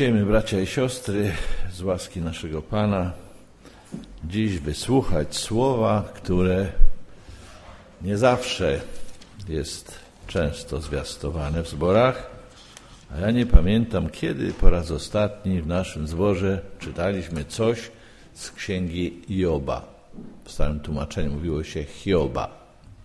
Chcielibyśmy, bracia i siostry, z łaski naszego Pana, dziś wysłuchać słowa, które nie zawsze jest często zwiastowane w zborach, a ja nie pamiętam, kiedy po raz ostatni w naszym zborze czytaliśmy coś z księgi Joba. W starym tłumaczeniu mówiło się Hioba.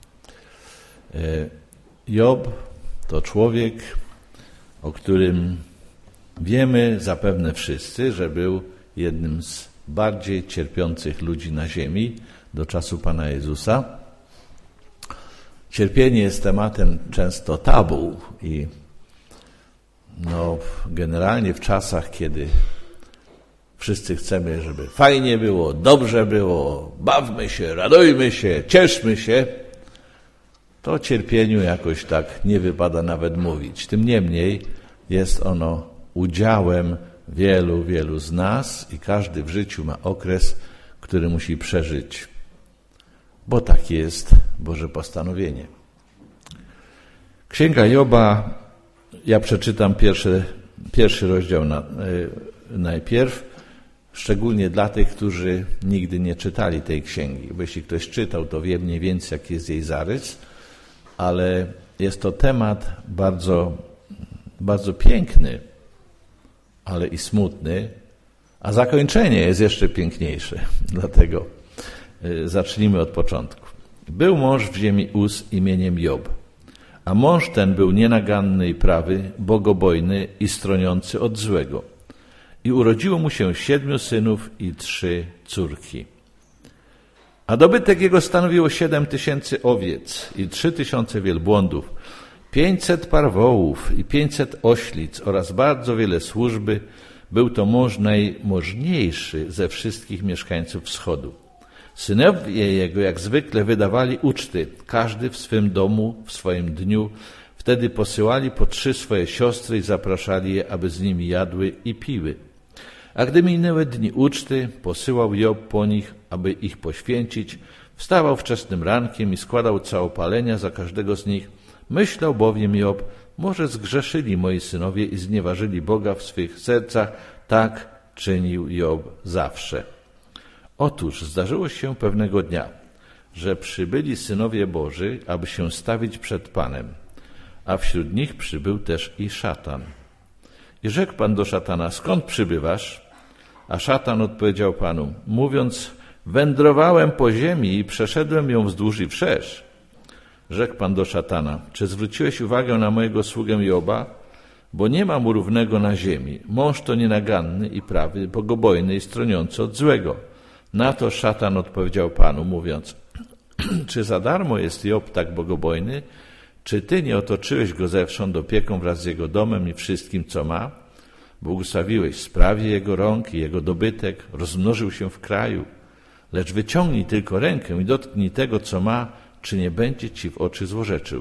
Job to człowiek, o którym wiemy zapewne wszyscy, że był jednym z bardziej cierpiących ludzi na ziemi do czasu Pana Jezusa. Cierpienie jest tematem często tabu i generalnie w czasach, kiedy wszyscy chcemy, żeby fajnie było, dobrze było, bawmy się, radujmy się, cieszmy się, to o cierpieniu jakoś tak nie wypada nawet mówić. Tym niemniej jest ono udziałem wielu z nas i każdy w życiu ma okres, który musi przeżyć, bo tak jest Boże postanowienie. Księga Joba, ja przeczytam pierwszy rozdział najpierw, szczególnie dla tych, którzy nigdy nie czytali tej księgi. Bo jeśli ktoś czytał, to wie mniej więcej, jaki jest jej zarys, ale jest to temat bardzo piękny, ale i smutny, a zakończenie jest jeszcze piękniejsze. Dlatego zacznijmy od początku. Był mąż w ziemi Uz imieniem Job, a mąż ten był nienaganny i prawy, bogobojny i stroniący od złego. I urodziło mu się 7 synów i 3 córki. A dobytek jego stanowiło 7000 owiec i 3000 wielbłądów, 500 par wołów i 500 oślic oraz bardzo wiele służby. Był to mąż najmożniejszy ze wszystkich mieszkańców wschodu. Synowie jego jak zwykle wydawali uczty, każdy w swym domu, w swoim dniu. Wtedy posyłali po 3 swoje siostry i zapraszali je, aby z nimi jadły i piły. A gdy minęły dni uczty, posyłał Job po nich, aby ich poświęcić. Wstawał wczesnym rankiem i składał całopalenia za każdego z nich. Myślał bowiem Job, może zgrzeszyli moi synowie i znieważyli Boga w swych sercach. Tak czynił Job zawsze. Otóż zdarzyło się pewnego dnia, że przybyli synowie Boży, aby się stawić przed Panem, a wśród nich przybył też i szatan. I rzekł Pan do szatana, skąd przybywasz? A szatan odpowiedział Panu, mówiąc, wędrowałem po ziemi i przeszedłem ją wzdłuż i wszerz. Rzekł Pan do szatana, czy zwróciłeś uwagę na mojego sługę Joba? Bo nie ma mu równego na ziemi. Mąż to nienaganny i prawy, bogobojny i stroniący od złego. Na to szatan odpowiedział Panu, mówiąc, czy za darmo jest Job tak bogobojny? Czy Ty nie otoczyłeś go zewsząd opieką wraz z jego domem i wszystkim, co ma? Błogosławiłeś sprawie jego rąk i jego dobytek, rozmnożył się w kraju. Lecz wyciągnij tylko rękę i dotknij tego, co ma, czy nie będzie Ci w oczy złorzeczył.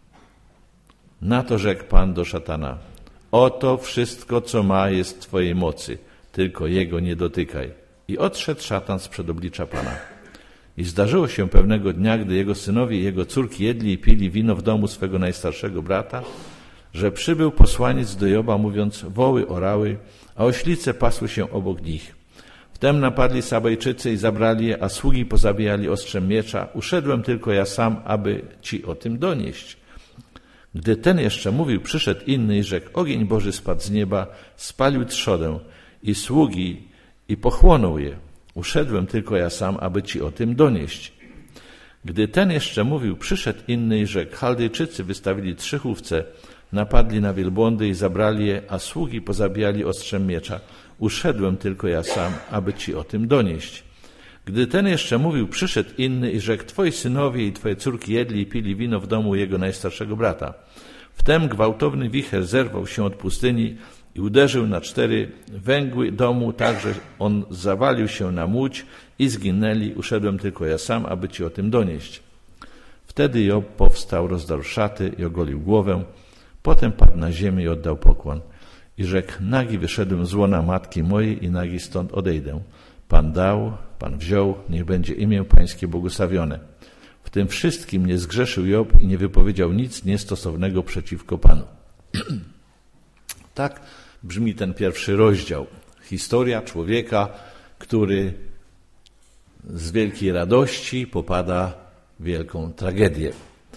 Na to rzekł Pan do szatana, oto wszystko, co ma, jest w Twojej mocy, tylko jego nie dotykaj. I odszedł szatan sprzed oblicza Pana. I zdarzyło się pewnego dnia, gdy jego synowie i jego córki jedli i pili wino w domu swego najstarszego brata, że przybył posłaniec do Joba, mówiąc, woły orały, a oślice pasły się obok nich. Wtem napadli Sabejczycy i zabrali je, a sługi pozabijali ostrzem miecza. Uszedłem tylko ja sam, aby Ci o tym donieść. Gdy ten jeszcze mówił, przyszedł inny i rzekł, ogień Boży spadł z nieba, spalił trzodę i sługi i pochłonął je. Uszedłem tylko ja sam, aby Ci o tym donieść. Gdy ten jeszcze mówił, przyszedł inny i rzekł, Chaldejczycy wystawili 3 chówce, napadli na wielbłądy i zabrali je, a sługi pozabijali ostrzem miecza. Uszedłem tylko ja sam, aby Ci o tym donieść. Gdy ten jeszcze mówił, przyszedł inny i rzekł, Twoi synowie i Twoje córki jedli i pili wino w domu jego najstarszego brata. Wtem gwałtowny wicher zerwał się od pustyni i uderzył na 4 węgły domu, tak że on zawalił się na łódź i zginęli. Uszedłem tylko ja sam, aby Ci o tym donieść. Wtedy Job powstał, rozdarł szaty i ogolił głowę. Potem padł na ziemię i oddał pokłon. I rzekł, nagi wyszedłem z łona matki mojej i nagi stąd odejdę. Pan dał, Pan wziął, niech będzie imię Pańskie błogosławione. W tym wszystkim nie zgrzeszył Job i nie wypowiedział nic niestosownego przeciwko Panu. Tak brzmi ten pierwszy rozdział. Historia człowieka, który z wielkiej radości popada w wielką tragedię.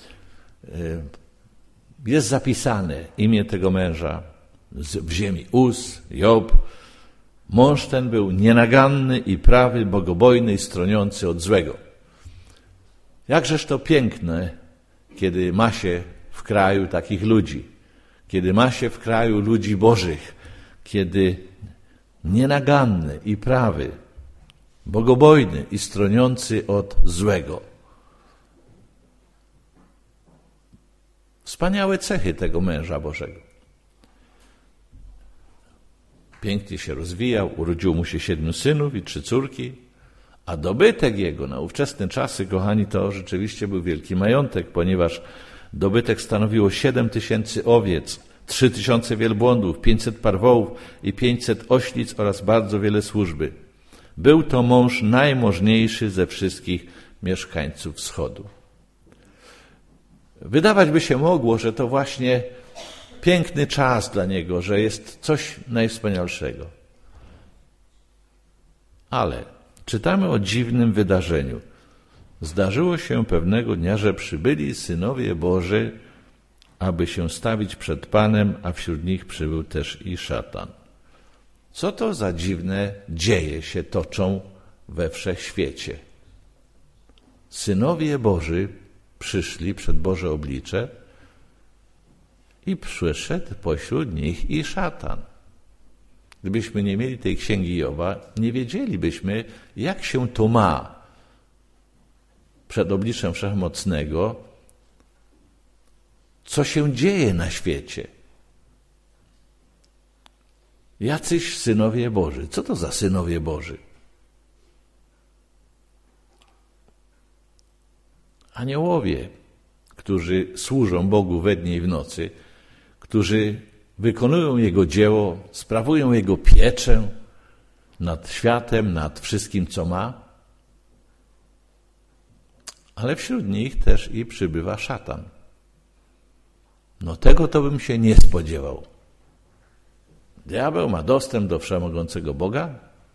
Jest zapisane imię tego męża w ziemi Uz, Job. Mąż ten był nienaganny i prawy, bogobojny i stroniący od złego. Jakżeż to piękne, kiedy ma się w kraju takich ludzi, kiedy ma się w kraju ludzi bożych, kiedy nienaganny i prawy, bogobojny i stroniący od złego. Wspaniałe cechy tego męża Bożego. Pięknie się rozwijał, urodziło mu się 7 synów i 3 córki, a dobytek jego na ówczesne czasy, kochani, to rzeczywiście był wielki majątek, ponieważ dobytek stanowiło 7000 owiec, 3000 wielbłądów, 500 par wołów i 500 oślic oraz bardzo wiele służby. Był to mąż najmożniejszy ze wszystkich mieszkańców wschodu. Wydawać by się mogło, że to właśnie piękny czas dla niego, że jest coś najwspanialszego. Ale czytamy o dziwnym wydarzeniu. Zdarzyło się pewnego dnia, że przybyli synowie Boży, aby się stawić przed Panem, a wśród nich przybył też i szatan. Co to za dziwne dzieje się toczą we wszechświecie? Synowie Boży przyszli przed Boże oblicze i przyszedł pośród nich i szatan. Gdybyśmy nie mieli tej księgi Joba, nie wiedzielibyśmy, jak się to ma przed obliczem Wszechmocnego, co się dzieje na świecie. Jacyś synowie Boży. Co to za synowie Boży? Aniołowie, którzy służą Bogu we dnie i w nocy, którzy wykonują Jego dzieło, sprawują Jego pieczę nad światem, nad wszystkim, co ma. Ale wśród nich też i przybywa szatan. No tego to bym się nie spodziewał. Diabeł ma dostęp do wszechmogącego Boga?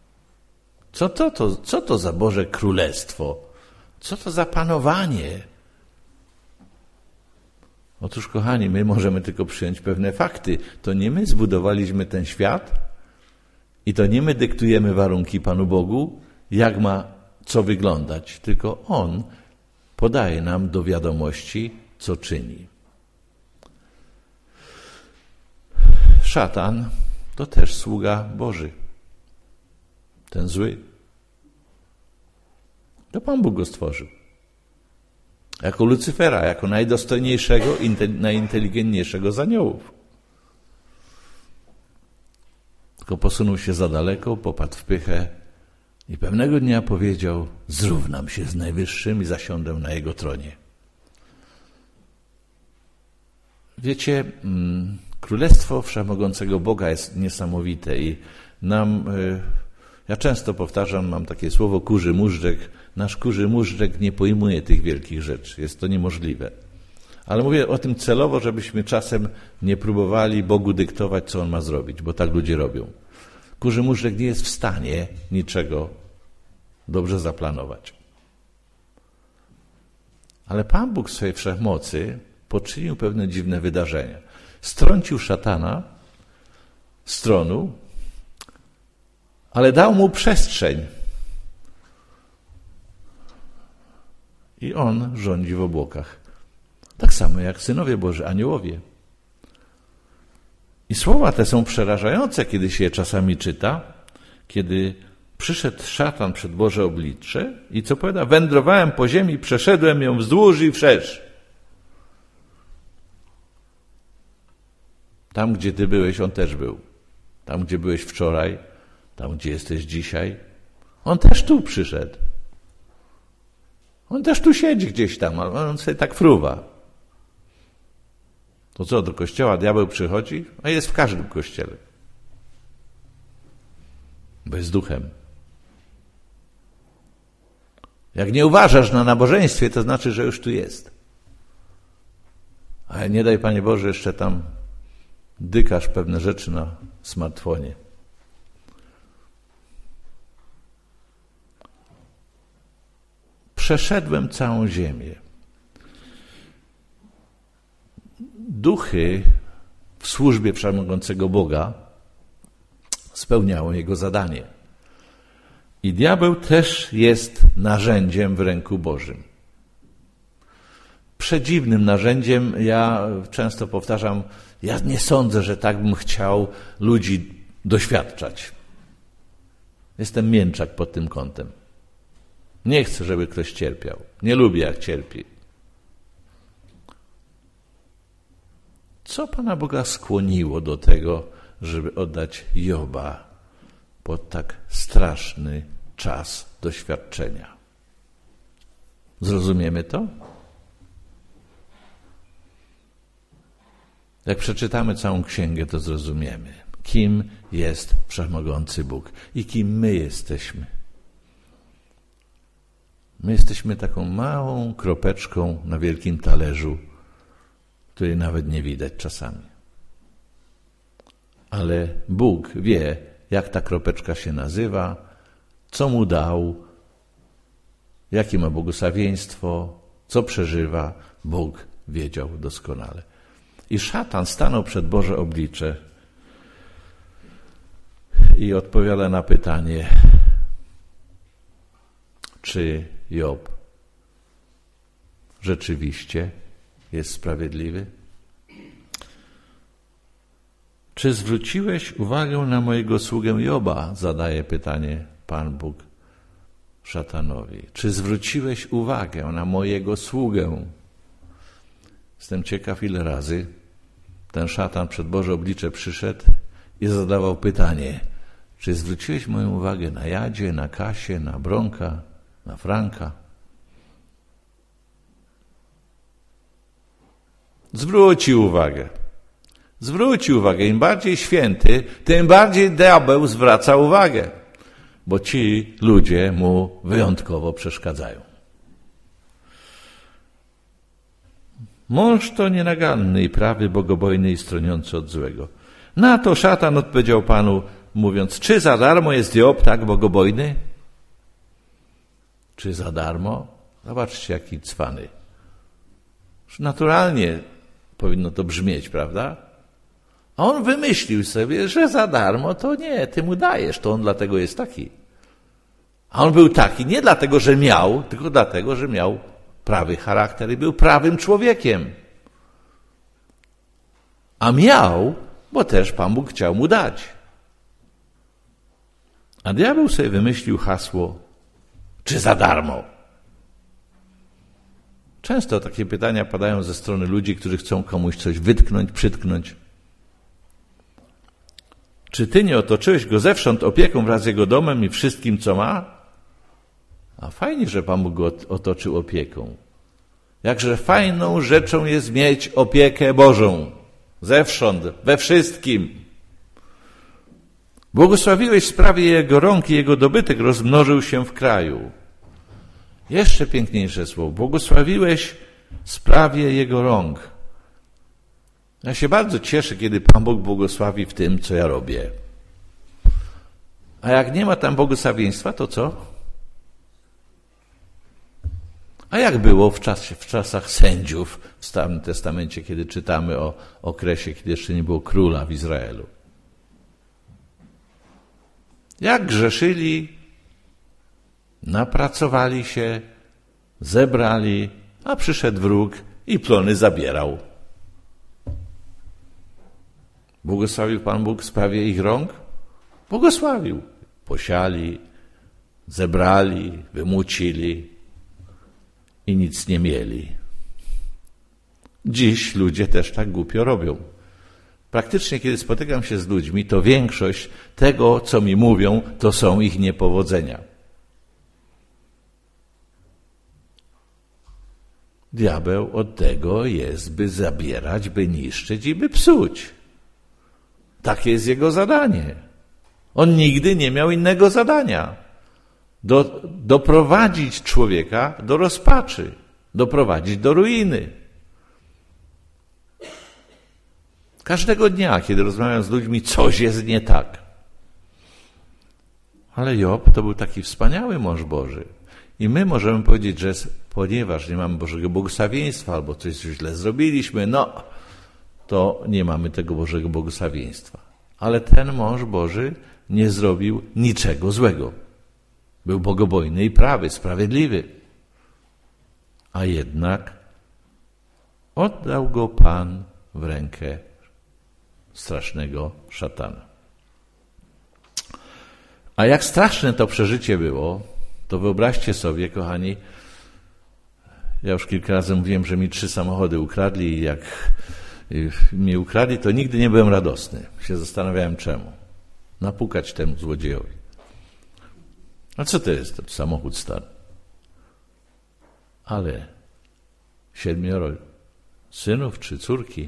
Co to za Boże Królestwo? Co to za panowanie? Otóż, kochani, my możemy tylko przyjąć pewne fakty. To nie my zbudowaliśmy ten świat i to nie my dyktujemy warunki Panu Bogu, jak ma co wyglądać, tylko On podaje nam do wiadomości, co czyni. Szatan to też sługa Boży. Ten zły. To Pan Bóg go stworzył. Jako Lucyfera, jako najdostojniejszego, najinteligentniejszego z aniołów. Tylko posunął się za daleko, popadł w pychę i pewnego dnia powiedział: zrównam się z Najwyższym i zasiądę na Jego tronie. Wiecie, Królestwo Wszechmogącego Boga jest niesamowite i ja często powtarzam, mam takie słowo kurzy móżdżek. Nasz kurzy móżdżek nie pojmuje tych wielkich rzeczy. Jest to niemożliwe. Ale mówię o tym celowo, żebyśmy czasem nie próbowali Bogu dyktować, co On ma zrobić, bo tak ludzie robią. Kurzy móżdżek nie jest w stanie niczego dobrze zaplanować. Ale Pan Bóg w swojej wszechmocy poczynił pewne dziwne wydarzenia. Strącił szatana z tronu, ale dał mu przestrzeń. I on rządzi w obłokach. Tak samo jak synowie Boży, aniołowie. I słowa te są przerażające, kiedy się je czasami czyta, kiedy przyszedł szatan przed Boże oblicze i co powiada? Wędrowałem po ziemi, przeszedłem ją wzdłuż i wszerz. Tam, gdzie ty byłeś, on też był. Tam, gdzie byłeś wczoraj, tam, gdzie jesteś dzisiaj, on też tu przyszedł. On też tu siedzi gdzieś tam, ale on sobie tak fruwa. To co, do kościoła diabeł przychodzi? A jest w każdym kościele. Bo jest duchem. Jak nie uważasz na nabożeństwie, to znaczy, że już tu jest. Ale nie daj, Panie Boże, jeszcze tam dykasz pewne rzeczy na smartfonie. Przeszedłem całą ziemię. Duchy w służbie wszechmogącego Boga spełniały jego zadanie. I diabeł też jest narzędziem w ręku Bożym. Przedziwnym narzędziem, ja często powtarzam, ja nie sądzę, że tak bym chciał ludzi doświadczać. Jestem mięczak pod tym kątem. Nie chcę, żeby ktoś cierpiał. Nie lubię, jak cierpi. Co Pana Boga skłoniło do tego, żeby oddać Joba pod tak straszny czas doświadczenia? Zrozumiemy to? Jak przeczytamy całą księgę, to zrozumiemy, kim jest Wszechmogący Bóg i kim my jesteśmy. My jesteśmy taką małą kropeczką na wielkim talerzu, której nawet nie widać czasami. Ale Bóg wie, jak ta kropeczka się nazywa, co mu dał, jakie ma błogosławieństwo, co przeżywa. Bóg wiedział doskonale. I szatan stanął przed Boże oblicze i odpowiada na pytanie, czy Job rzeczywiście jest sprawiedliwy? Czy zwróciłeś uwagę na mojego sługę Joba? Zadaje pytanie Pan Bóg szatanowi. Czy zwróciłeś uwagę na mojego sługę? Jestem ciekaw, ile razy ten szatan przed Boże oblicze przyszedł i zadawał pytanie, czy zwróciłeś moją uwagę na Jadzie, na Kasię, na Bronka, na Franka? Zwrócił uwagę. Zwrócił uwagę. Im bardziej święty, tym bardziej diabeł zwraca uwagę, bo ci ludzie mu wyjątkowo przeszkadzają. Mąż to nienaganny i prawy, bogobojny i stroniący od złego. Na to szatan odpowiedział Panu, mówiąc, czy za darmo jest Job tak bogobojny? Czy za darmo? Zobaczcie, jaki cwany. Naturalnie powinno to brzmieć, prawda? A on wymyślił sobie, że za darmo to nie, ty mu dajesz, to on dlatego jest taki. A on był taki nie dlatego, że miał, tylko dlatego, że miał prawy charakter i był prawym człowiekiem. A miał, bo też Pan Bóg chciał mu dać. A diabeł sobie wymyślił hasło, czy za darmo? Często takie pytania padają ze strony ludzi, którzy chcą komuś coś wytknąć, przytknąć. Czy ty nie otoczyłeś go zewsząd opieką wraz z jego domem i wszystkim, co ma? A fajnie, że Pan Bóg go otoczył opieką. Jakże fajną rzeczą jest mieć opiekę Bożą. Zewsząd, we wszystkim. Błogosławiłeś sprawie jego rąk i jego dobytek rozmnożył się w kraju. Jeszcze piękniejsze słowo. Błogosławiłeś sprawie jego rąk. Ja się bardzo cieszę, kiedy Pan Bóg błogosławi w tym, co ja robię. A jak nie ma tam błogosławieństwa, to co? A jak było w czasach sędziów w Starym Testamencie, kiedy czytamy o okresie, kiedy jeszcze nie było króla w Izraelu? Jak grzeszyli, napracowali się, zebrali, a przyszedł wróg i plony zabierał. Błogosławił Pan Bóg w sprawie ich rąk? Błogosławił. Posiali, zebrali, wymucili i nic nie mieli. Dziś ludzie też tak głupio robią. Praktycznie, kiedy spotykam się z ludźmi, to większość tego, co mi mówią, to są ich niepowodzenia. Diabeł od tego jest, by zabierać, by niszczyć i by psuć. Takie jest jego zadanie. On nigdy nie miał innego zadania. Doprowadzić człowieka do rozpaczy, doprowadzić do ruiny. Każdego dnia, kiedy rozmawiam z ludźmi, coś jest nie tak. Ale Job to był taki wspaniały mąż Boży. I my możemy powiedzieć, że ponieważ nie mamy Bożego błogosławieństwa albo coś źle zrobiliśmy, to nie mamy tego Bożego błogosławieństwa. Ale ten mąż Boży nie zrobił niczego złego. Był bogobojny i prawy, sprawiedliwy. A jednak oddał go Pan w rękę strasznego szatana. A jak straszne to przeżycie było, to wyobraźcie sobie, kochani, ja już kilka razy mówiłem, że mi 3 samochody ukradli i jak mnie ukradli, to nigdy nie byłem radosny. Się zastanawiałem czemu. Napukać temu złodziejowi. A co to jest ten samochód stary? Ale 7 synów czy córki,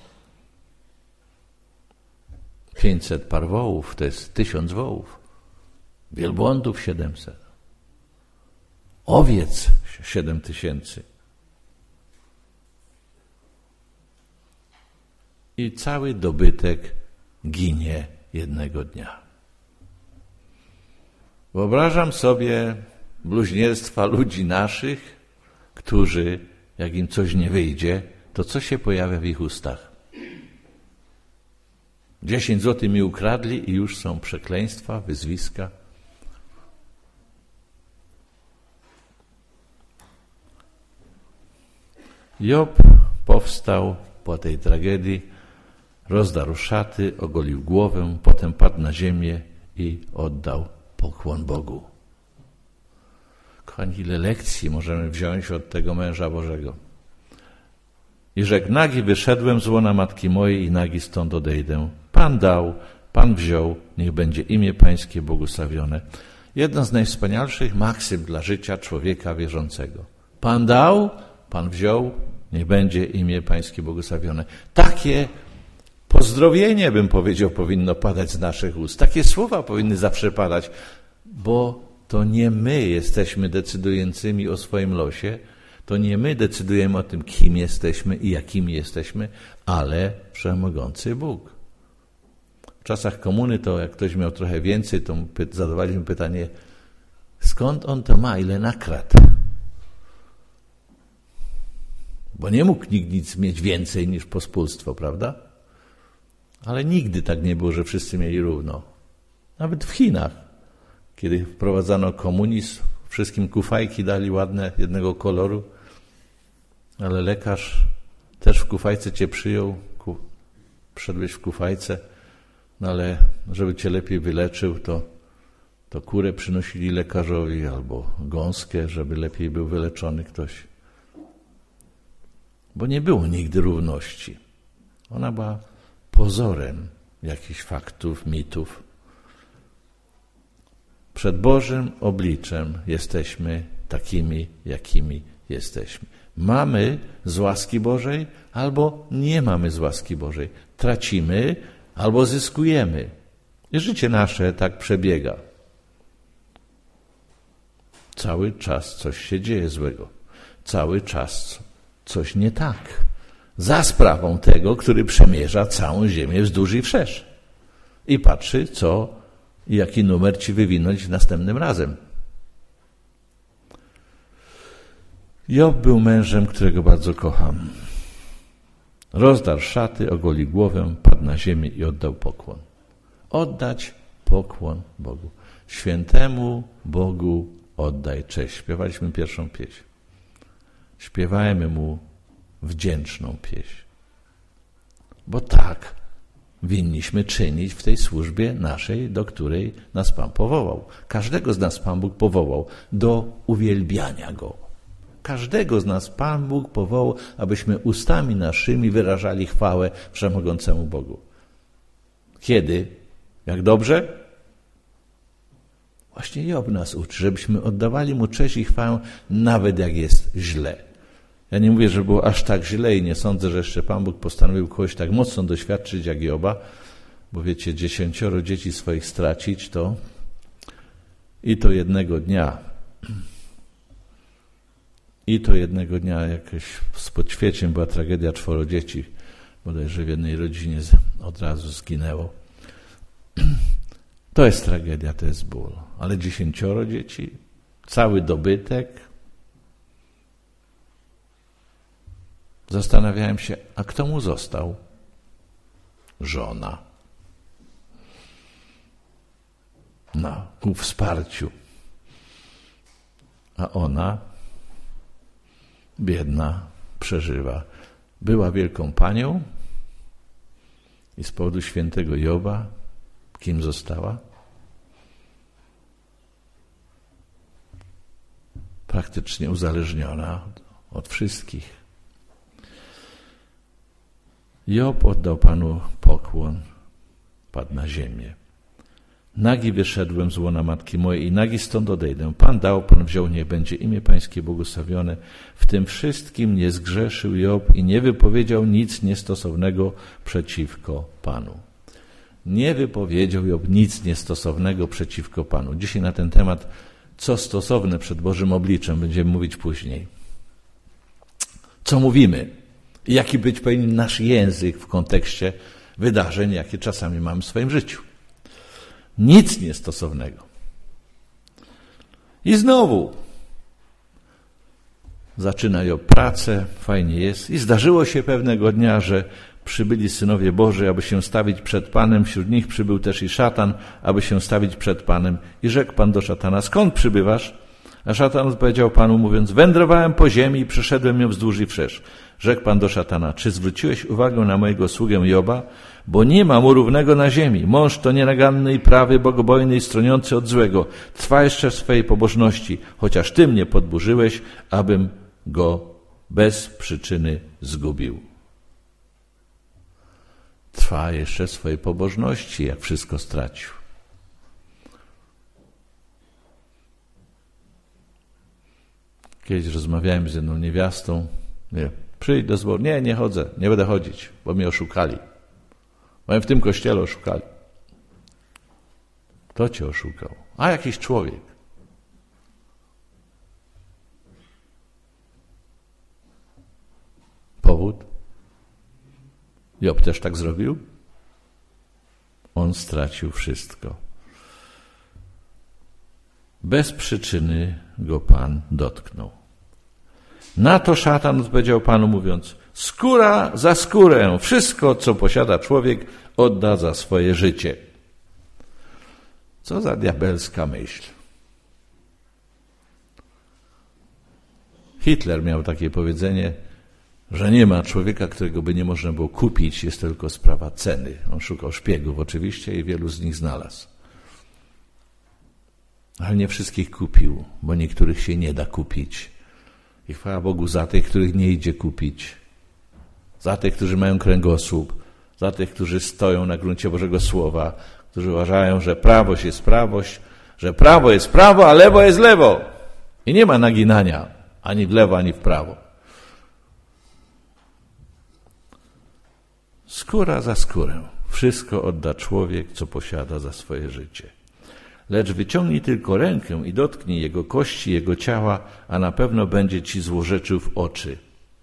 500 par wołów, to jest 1000 wołów, wielbłądów 700, owiec 7000 i cały dobytek ginie jednego dnia. Wyobrażam sobie bluźnierstwa ludzi naszych, którzy, jak im coś nie wyjdzie, to co się pojawia w ich ustach? 10 zł mi ukradli i już są przekleństwa, wyzwiska. Job powstał po tej tragedii, rozdarł szaty, ogolił głowę, potem padł na ziemię i oddał pokłon Bogu. Kochani, ile lekcji możemy wziąć od tego męża Bożego. I rzekł, nagi wyszedłem z łona matki mojej i nagi stąd odejdę. Pan dał, Pan wziął, niech będzie imię Pańskie błogosławione. Jedna z najwspanialszych maksym dla życia człowieka wierzącego. Pan dał, Pan wziął, niech będzie imię Pańskie błogosławione. Takie pozdrowienie, bym powiedział, powinno padać z naszych ust. Takie słowa powinny zawsze padać, bo to nie my jesteśmy decydującymi o swoim losie, to nie my decydujemy o tym, kim jesteśmy i jakimi jesteśmy, ale wszechmogący Bóg. W czasach komuny to jak ktoś miał trochę więcej, to zadawaliśmy pytanie, skąd on to ma, ile nakradł? Bo nie mógł nikt nic mieć więcej niż pospólstwo, prawda? Ale nigdy tak nie było, że wszyscy mieli równo. Nawet w Chinach, kiedy wprowadzano komunizm, wszystkim kufajki dali ładne, jednego koloru, ale lekarz też w kufajce cię przyjął, wszedłeś w kufajce, no ale żeby cię lepiej wyleczył, to kurę przynosili lekarzowi albo gąskę, żeby lepiej był wyleczony ktoś. Bo nie było nigdy równości. Ona była pozorem jakichś faktów, mitów. Przed Bożym obliczem jesteśmy takimi, jakimi jesteśmy. Mamy z łaski Bożej albo nie mamy z łaski Bożej. Tracimy albo zyskujemy. I życie nasze tak przebiega. Cały czas coś się dzieje złego. Cały czas coś nie tak. Za sprawą tego, który przemierza całą ziemię wzdłuż i wszerz. I patrzy, co i jaki numer ci wywinąć następnym razem. Job był mężem, którego bardzo kocham. Rozdarł szaty, ogolił głowę, padł na ziemię i oddał pokłon. Oddać pokłon Bogu. Świętemu Bogu oddaj cześć. Śpiewaliśmy pierwszą pieśń. Śpiewajmy Mu wdzięczną pieśń. Bo tak winniśmy czynić w tej służbie naszej, do której nas Pan powołał. Każdego z nas Pan Bóg powołał do uwielbiania Go. Każdego z nas Pan Bóg powołał, abyśmy ustami naszymi wyrażali chwałę Wszechmogącemu Bogu. Kiedy? Jak dobrze? Właśnie Job nas uczy, żebyśmy oddawali Mu cześć i chwałę, nawet jak jest źle. Ja nie mówię, że było aż tak źle i nie sądzę, że jeszcze Pan Bóg postanowił kogoś tak mocno doświadczyć jak Joba, bo wiecie, 10 dzieci swoich stracić to jednego dnia. I to jednego dnia jakoś z podświeciem była tragedia 4 dzieci. bodajże w jednej rodzinie od razu zginęło. To jest tragedia, to jest ból. Ale 10 dzieci, cały dobytek. Zastanawiałem się, a kto mu został? Żona. Ku wsparciu. A ona, biedna, przeżywa. Była wielką panią i z powodu świętego Joba kim została? Praktycznie uzależniona od wszystkich. Job oddał Panu pokłon, padł na ziemię. Nagi wyszedłem z łona matki mojej i nagi stąd odejdę. Pan dał, Pan wziął, niech będzie imię Pańskie błogosławione. W tym wszystkim nie zgrzeszył Job i nie wypowiedział nic niestosownego przeciwko Panu. Nie wypowiedział Job nic niestosownego przeciwko Panu. Dzisiaj na ten temat, co stosowne przed Bożym obliczem, będziemy mówić później. Co mówimy? I jaki być powinien nasz język w kontekście wydarzeń, jakie czasami mamy w swoim życiu. Nic niestosownego. I znowu zaczyna Job pracę, fajnie jest. I zdarzyło się pewnego dnia, że przybyli synowie Boży, aby się stawić przed Panem. Wśród nich przybył też i szatan, aby się stawić przed Panem. I rzekł Pan do szatana, skąd przybywasz? A szatan odpowiedział Panu, mówiąc, wędrowałem po ziemi i przeszedłem ją wzdłuż i wszerz. Rzekł Pan do szatana, czy zwróciłeś uwagę na mojego sługę Joba? Bo nie ma mu równego na ziemi. Mąż to nienaganny i prawy, bogobojny i stroniący od złego. Trwa jeszcze w swojej pobożności, chociaż Ty mnie podburzyłeś, abym go bez przyczyny zgubił. Trwa jeszcze w swojej pobożności, jak wszystko stracił. Kiedyś rozmawiałem z jedną niewiastą. Przyjdź do zboru. Nie chodzę, nie będę chodzić, bo mnie oszukali. Bo w tym kościele oszukali. Kto cię oszukał? A jakiś człowiek. Powód? Job też tak zrobił? On stracił wszystko. Bez przyczyny go Pan dotknął. Na to szatan odpowiedział Panu, mówiąc, skóra za skórę, wszystko, co posiada człowiek, odda za swoje życie. Co za diabelska myśl. Hitler miał takie powiedzenie, że nie ma człowieka, którego by nie można było kupić, jest tylko sprawa ceny. On szukał szpiegów oczywiście i wielu z nich znalazł. Ale nie wszystkich kupił, bo niektórych się nie da kupić. I chwała Bogu za tych, których nie idzie kupić. Za tych, którzy mają kręgosłup. Za tych, którzy stoją na gruncie Bożego Słowa. Którzy uważają, że prawość jest prawość, że prawo jest prawo, a lewo jest lewo. I nie ma naginania ani w lewo, ani w prawo. Skóra za skórę. Wszystko odda człowiek, co posiada za swoje życie. Lecz wyciągnij tylko rękę i dotknij jego kości, jego ciała, a na pewno będzie ci złorzeczył w oczy.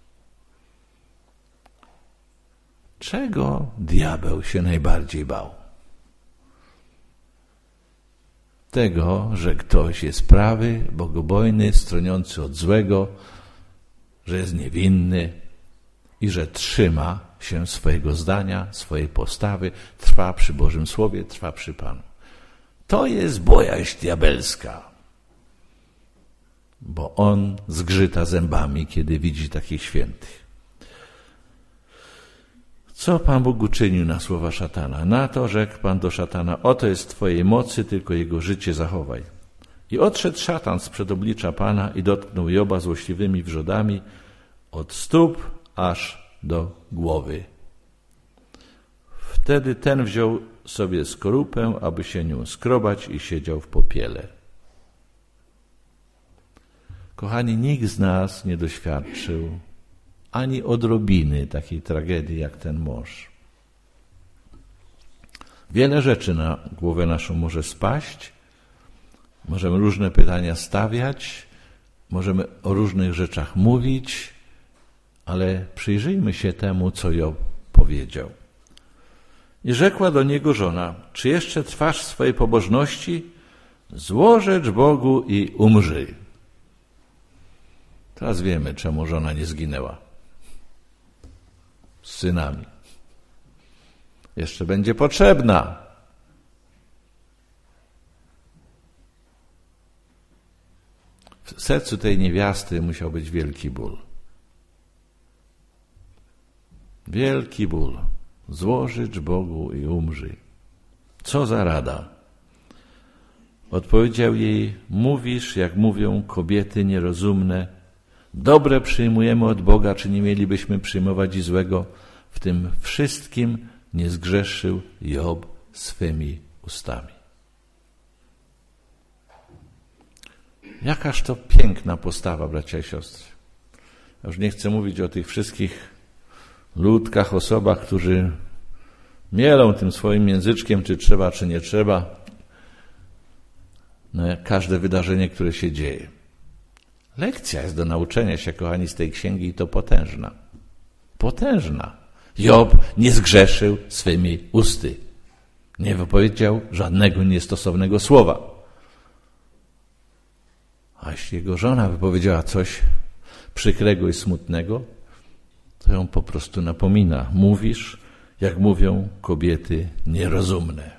Czego diabeł się najbardziej bał? Tego, że ktoś jest prawy, bogobojny, stroniący od złego, że jest niewinny i że trzyma się swojego zdania, swojej postawy, trwa przy Bożym Słowie, trwa przy Panu. To jest bojaźń diabelska, bo on zgrzyta zębami, kiedy widzi takich świętych. Co Pan Bóg uczynił na słowa szatana? Na to rzekł Pan do szatana, oto jest Twojej mocy, tylko jego życie zachowaj. I odszedł szatan sprzed oblicza Pana i dotknął Joba złośliwymi wrzodami od stóp aż do głowy. Wtedy ten wziął sobie skorupę, aby się nią skrobać i siedział w popiele. Kochani, nikt z nas nie doświadczył ani odrobiny takiej tragedii jak ten mąż. Wiele rzeczy na głowę naszą może spaść, możemy różne pytania stawiać, możemy o różnych rzeczach mówić, ale przyjrzyjmy się temu, co Job powiedział. I rzekła do niego żona: czy jeszcze trwasz w swojej pobożności? Złożecz Bogu i umrzyj. Teraz wiemy, czemu żona nie zginęła. Z synami. Jeszcze będzie potrzebna. W sercu tej niewiasty musiał być wielki ból. Wielki ból. Złożyć Bogu i umrzyj. Co za rada? Odpowiedział jej: mówisz, jak mówią kobiety nierozumne. Dobre przyjmujemy od Boga, czy nie mielibyśmy przyjmować i złego? W tym wszystkim nie zgrzeszył Job swymi ustami. Jakaż to piękna postawa, bracia i siostry. Ja już nie chcę mówić o tych wszystkich ludkach, osobach, którzy mielą tym swoim języczkiem, czy trzeba, czy nie trzeba, każde wydarzenie, które się dzieje. Lekcja jest do nauczenia się, kochani, z tej księgi i to potężna. Potężna. Job nie zgrzeszył swymi usty. Nie wypowiedział żadnego niestosownego słowa. A jeśli jego żona wypowiedziała coś przykrego i smutnego, to ją po prostu napomina. Mówisz, jak mówią kobiety nierozumne.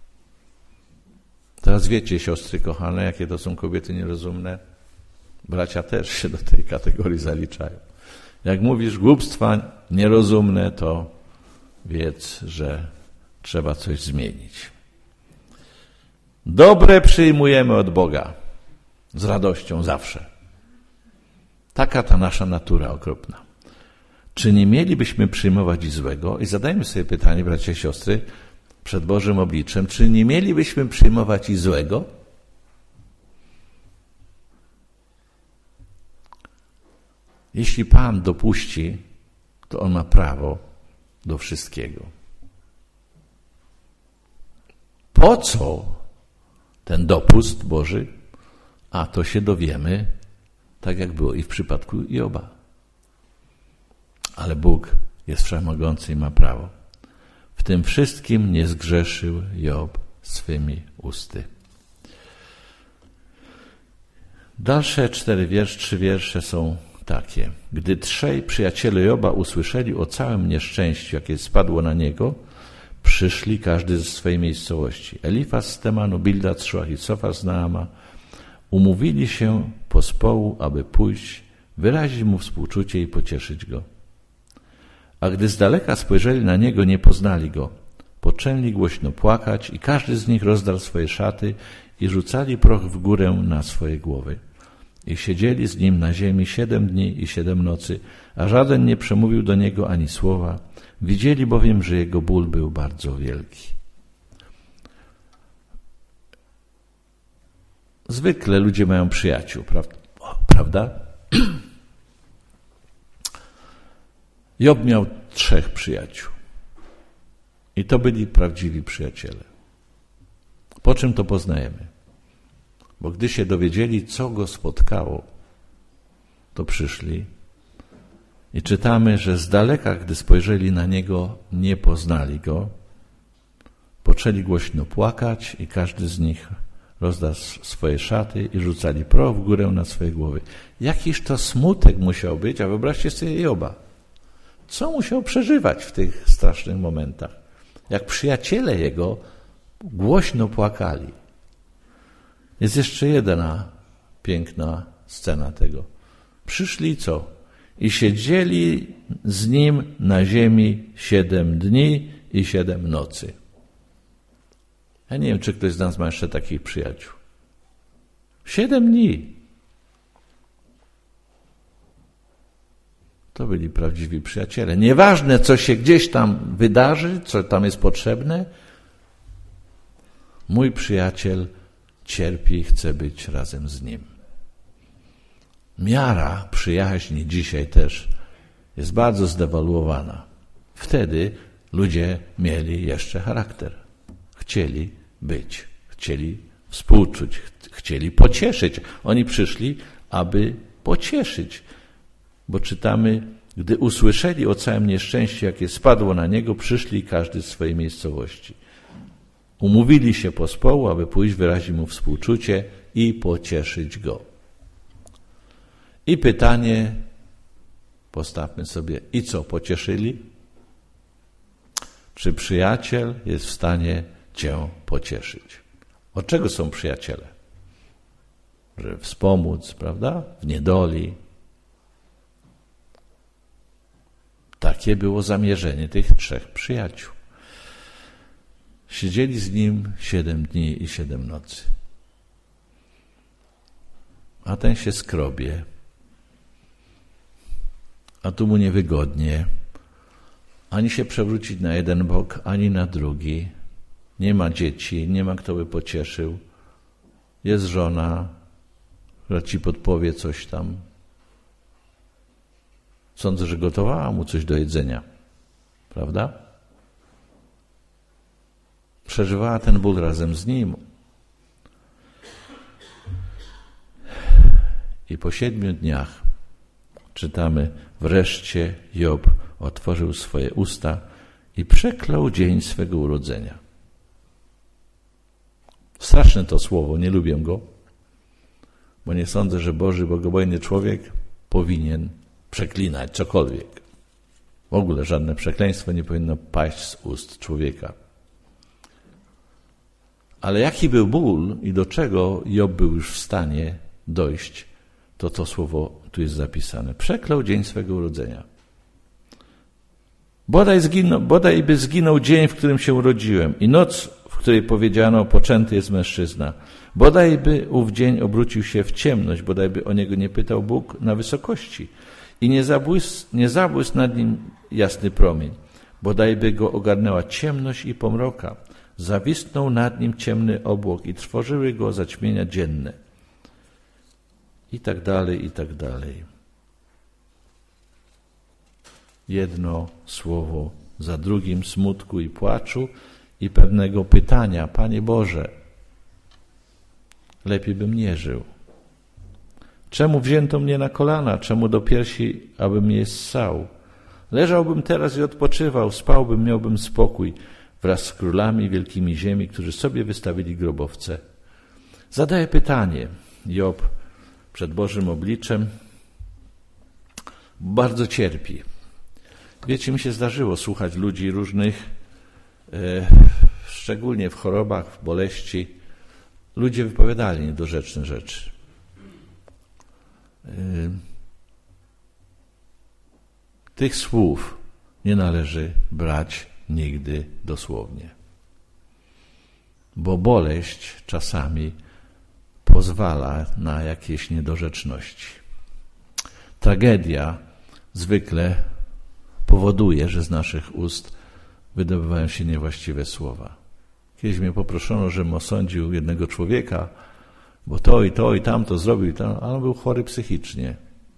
Teraz wiecie, siostry kochane, jakie to są kobiety nierozumne. Bracia też się do tej kategorii zaliczają. Jak mówisz głupstwa nierozumne, to wiedz, że trzeba coś zmienić. Dobre przyjmujemy od Boga. Z radością zawsze. Taka ta nasza natura okropna. Czy nie mielibyśmy przyjmować i złego? I zadajmy sobie pytanie, bracia i siostry, przed Bożym obliczem, czy nie mielibyśmy przyjmować i złego? Jeśli Pan dopuści, to On ma prawo do wszystkiego. Po co ten dopust Boży? A to się dowiemy, tak jak było i w przypadku Joba. Ale Bóg jest wszechmogący i ma prawo. W tym wszystkim nie zgrzeszył Job swymi usty. Dalsze 3 wiersze są takie. Gdy 3 przyjaciele Joba usłyszeli o całym nieszczęściu, jakie spadło na niego, przyszli każdy ze swojej miejscowości. Elifaz z Temanu, Bildad z Szuach i Sofar z Naama umówili się pospołu, aby pójść, wyrazić mu współczucie i pocieszyć go. A gdy z daleka spojrzeli na niego, nie poznali go. Poczęli głośno płakać i każdy z nich rozdarł swoje szaty i rzucali proch w górę na swoje głowy. I siedzieli z nim na ziemi 7 dni i 7 nocy, a żaden nie przemówił do niego ani słowa. Widzieli bowiem, że jego ból był bardzo wielki. Zwykle ludzie mają przyjaciół, prawda? Job miał 3 przyjaciół. I to byli prawdziwi przyjaciele. Po czym to poznajemy? Bo gdy się dowiedzieli, co go spotkało, to przyszli i czytamy, że z daleka, gdy spojrzeli na niego, nie poznali go, poczęli głośno płakać i każdy z nich rozdarł swoje szaty i rzucali proch w górę na swoje głowy. Jakiż to smutek musiał być, a wyobraźcie sobie Joba. Co musiał przeżywać w tych strasznych momentach? Jak przyjaciele jego głośno płakali. Jest jeszcze jedna piękna scena tego. Przyszli co? I siedzieli z nim na ziemi 7 dni i 7 nocy. Ja nie wiem, czy ktoś z nas ma jeszcze takich przyjaciół. 7 dni. To byli prawdziwi przyjaciele. Nieważne, co się gdzieś tam wydarzy, co tam jest potrzebne, mój przyjaciel cierpi i chce być razem z nim. Miara przyjaźni dzisiaj też jest bardzo zdewaluowana. Wtedy ludzie mieli jeszcze charakter. Chcieli być, chcieli współczuć, chcieli pocieszyć. Oni przyszli, aby pocieszyć. Bo czytamy, Gdy usłyszeli o całym nieszczęściu, jakie spadło na niego, przyszli każdy z swojej miejscowości. Umówili się pospołu, aby pójść wyrazić mu współczucie i pocieszyć go. I pytanie postawmy sobie, i co, pocieszyli? Czy przyjaciel jest w stanie cię pocieszyć? Od czego są przyjaciele? Że wspomóc, prawda? W niedoli. Takie było zamierzenie tych 3 przyjaciół. Siedzieli z nim 7 dni i 7 nocy. A ten się skrobie. A tu mu niewygodnie. Ani się przewrócić na jeden bok, ani na drugi. Nie ma dzieci, nie ma kto by pocieszył. Jest żona, która ci podpowie coś tam. Sądzę, że gotowała mu coś do jedzenia. Prawda? Przeżywała ten ból razem z nim. I po 7 dniach czytamy, wreszcie Job otworzył swoje usta i przeklął dzień swego urodzenia. Straszne to słowo, nie lubię go, bo nie sądzę, że Boży, bogobojny człowiek powinien przeklinać cokolwiek. W ogóle żadne przekleństwo nie powinno paść z ust człowieka. Ale jaki był ból i do czego Job był już w stanie dojść, to słowo tu jest zapisane. Przeklął dzień swego urodzenia. Bodaj by zginął dzień, w którym się urodziłem i noc, w której powiedziano, poczęty jest mężczyzna. Bodaj by ów dzień obrócił się w ciemność, bodaj by o niego nie pytał Bóg na wysokości i nie zabłysł nad nim jasny promień. Bodaj by go ogarnęła ciemność i pomroka. Zawisnął nad nim ciemny obłok i trwożyły go zaćmienia dzienne. I tak dalej, i tak dalej. Jedno słowo za drugim smutku i płaczu i pewnego pytania. Panie Boże, lepiej bym nie żył. Czemu wzięto mnie na kolana? Czemu do piersi, abym mnie ssał? Leżałbym teraz i odpoczywał, spałbym, miałbym spokój wraz z królami wielkimi ziemi, którzy sobie wystawili grobowce. Zadaję pytanie. Job przed Bożym obliczem bardzo cierpi. Wiecie, mi się zdarzyło słuchać ludzi różnych, szczególnie w chorobach, w boleści. Ludzie wypowiadali niedorzeczne rzeczy. Tych słów nie należy brać nigdy dosłownie. Bo boleść czasami pozwala na jakieś niedorzeczności. Tragedia zwykle powoduje, że z naszych ust wydobywają się niewłaściwe słowa. Kiedyś mnie poproszono, żebym osądził jednego człowieka, bo to i tamto zrobił, ale on był chory psychicznie.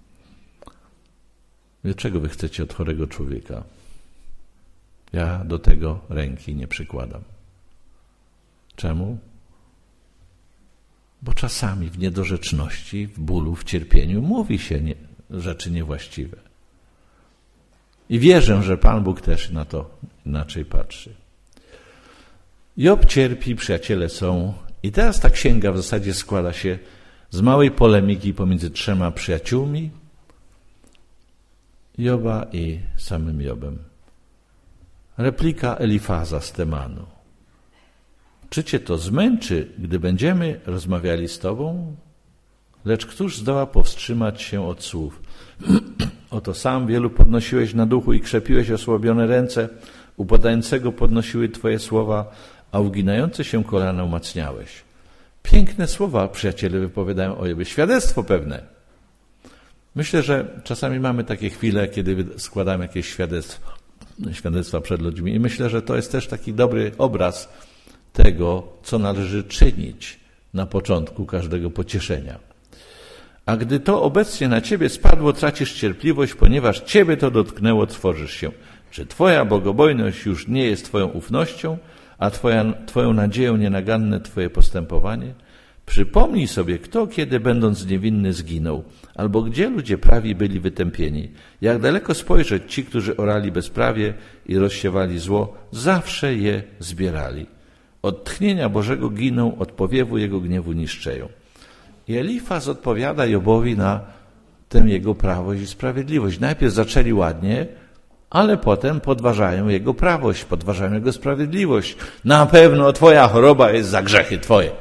Czego wy chcecie od chorego człowieka? Ja do tego ręki nie przykładam. Czemu? Bo czasami w niedorzeczności, w bólu, w cierpieniu mówi się rzeczy niewłaściwe. I wierzę, że Pan Bóg też na to inaczej patrzy. Job cierpi, przyjaciele są. I teraz ta księga w zasadzie składa się z małej polemiki pomiędzy 3 przyjaciółmi Joba i samym Jobem. Replika Elifaza z Temanu. Czy cię to zmęczy, gdy będziemy rozmawiali z tobą? Lecz któż zdoła powstrzymać się od słów? Oto sam wielu podnosiłeś na duchu i krzepiłeś osłabione ręce, upadającego podnosiły twoje słowa, a uginające się kolana umacniałeś. Piękne słowa przyjaciele wypowiadają o Jobie. Świadectwo pewne. Myślę, że czasami mamy takie chwile, kiedy składamy jakieś świadectwa przed ludźmi i myślę, że to jest też taki dobry obraz tego, co należy czynić na początku każdego pocieszenia. A gdy to obecnie na ciebie spadło, tracisz cierpliwość, ponieważ ciebie to dotknęło, trwożysz się. Czy twoja bogobojność już nie jest twoją ufnością, a twoją nadzieją nienaganne twoje postępowanie? Przypomnij sobie, kto kiedy będąc niewinny zginął, albo gdzie ludzie prawi byli wytępieni. Jak daleko spojrzeć ci, którzy orali bezprawie i rozsiewali zło, zawsze je zbierali. Od tchnienia Bożego giną, od powiewu Jego gniewu niszczeją. I Elifaz odpowiada Jobowi na tę jego prawość i sprawiedliwość. Najpierw zaczęli ładnie, ale potem podważają jego prawość, podważają jego sprawiedliwość. Na pewno twoja choroba jest za grzechy twoje.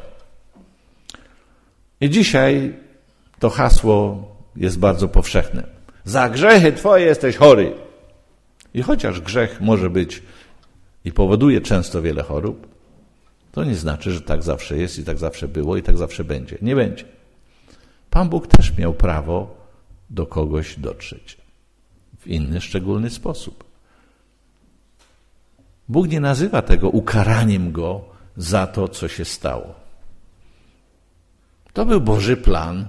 I dzisiaj to hasło jest bardzo powszechne. Za grzechy twoje jesteś chory. I chociaż grzech może być i powoduje często wiele chorób, to nie znaczy, że tak zawsze jest i tak zawsze było i tak zawsze będzie. Nie będzie. Pan Bóg też miał prawo do kogoś dotrzeć w inny, szczególny sposób. Bóg nie nazywa tego ukaraniem go za to, co się stało. To był Boży plan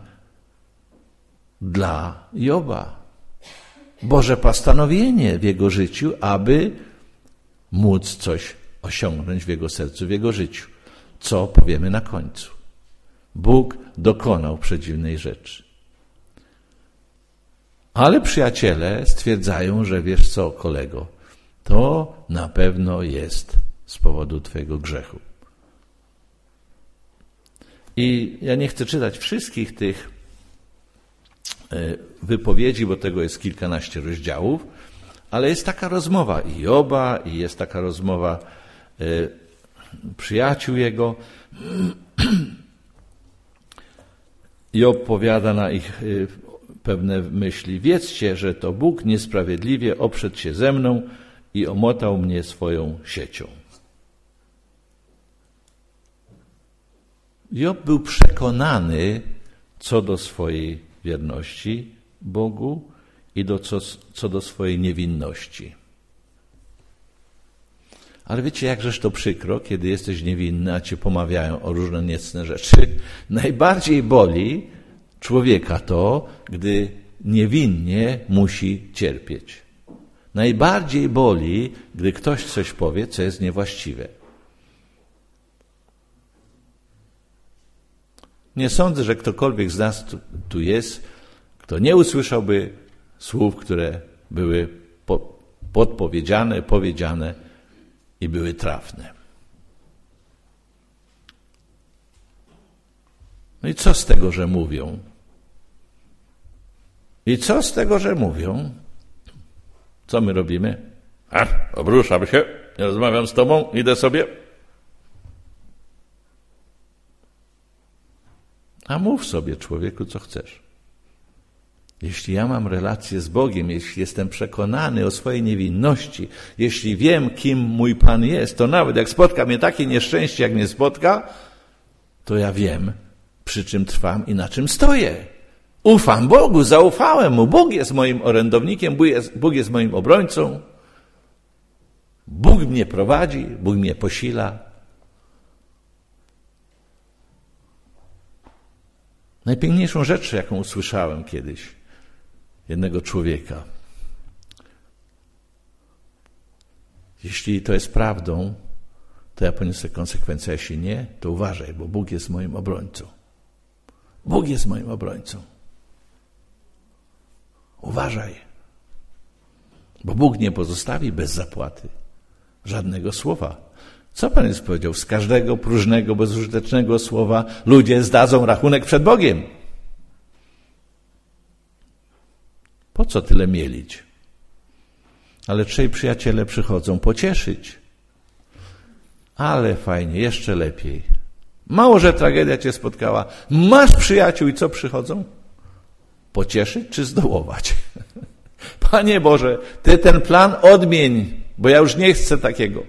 dla Joba. Boże postanowienie w jego życiu, aby móc coś osiągnąć w jego sercu, w jego życiu. Co powiemy na końcu? Bóg dokonał przedziwnej rzeczy. Ale przyjaciele stwierdzają, że wiesz co, kolego, to na pewno jest z powodu twojego grzechu. I ja nie chcę czytać wszystkich tych wypowiedzi, bo tego jest kilkanaście rozdziałów, ale jest taka rozmowa i Joba, i jest taka rozmowa przyjaciół jego. Job powiada na ich pewne myśli. Wiedzcie, że to Bóg niesprawiedliwie oprzedł się ze mną i omotał mnie swoją siecią. Job był przekonany co do swojej wierności Bogu i co do swojej niewinności. Ale wiecie, jakżeż to przykro, kiedy jesteś niewinny, a cię pomawiają o różne niecne rzeczy. Najbardziej boli człowieka to, gdy niewinnie musi cierpieć. Najbardziej boli, gdy ktoś coś powie, co jest niewłaściwe. Nie sądzę, że ktokolwiek z nas tu jest, kto nie usłyszałby słów, które były podpowiedziane, powiedziane i były trafne. No i co z tego, że mówią? I co z tego, że mówią? Co my robimy? Obruszam się, nie rozmawiam z tobą, idę sobie. A mów sobie, człowieku, co chcesz. Jeśli ja mam relację z Bogiem, jeśli jestem przekonany o swojej niewinności, jeśli wiem, kim mój Pan jest, to nawet jak spotka mnie takie nieszczęście, jak mnie spotka, to ja wiem, przy czym trwam i na czym stoję. Ufam Bogu, zaufałem Mu. Bóg jest moim orędownikiem, Bóg jest moim obrońcą. Bóg mnie prowadzi, Bóg mnie posila. Najpiękniejszą rzecz, jaką usłyszałem kiedyś jednego człowieka. Jeśli to jest prawdą, to ja poniosę konsekwencje, a jeśli nie, to uważaj, bo Bóg jest moim obrońcą. Bóg jest moim obrońcą. Uważaj, bo Bóg nie pozostawi bez zapłaty żadnego słowa. Co Pan Jezus powiedział? Z każdego próżnego, bezużytecznego słowa ludzie zdadzą rachunek przed Bogiem. Po co tyle mielić? Ale trzej przyjaciele przychodzą pocieszyć. Ale fajnie, jeszcze lepiej. Mało, że tragedia cię spotkała. Masz przyjaciół i co przychodzą? Pocieszyć czy zdołować? Panie Boże, Ty ten plan odmień, bo ja już nie chcę takiego.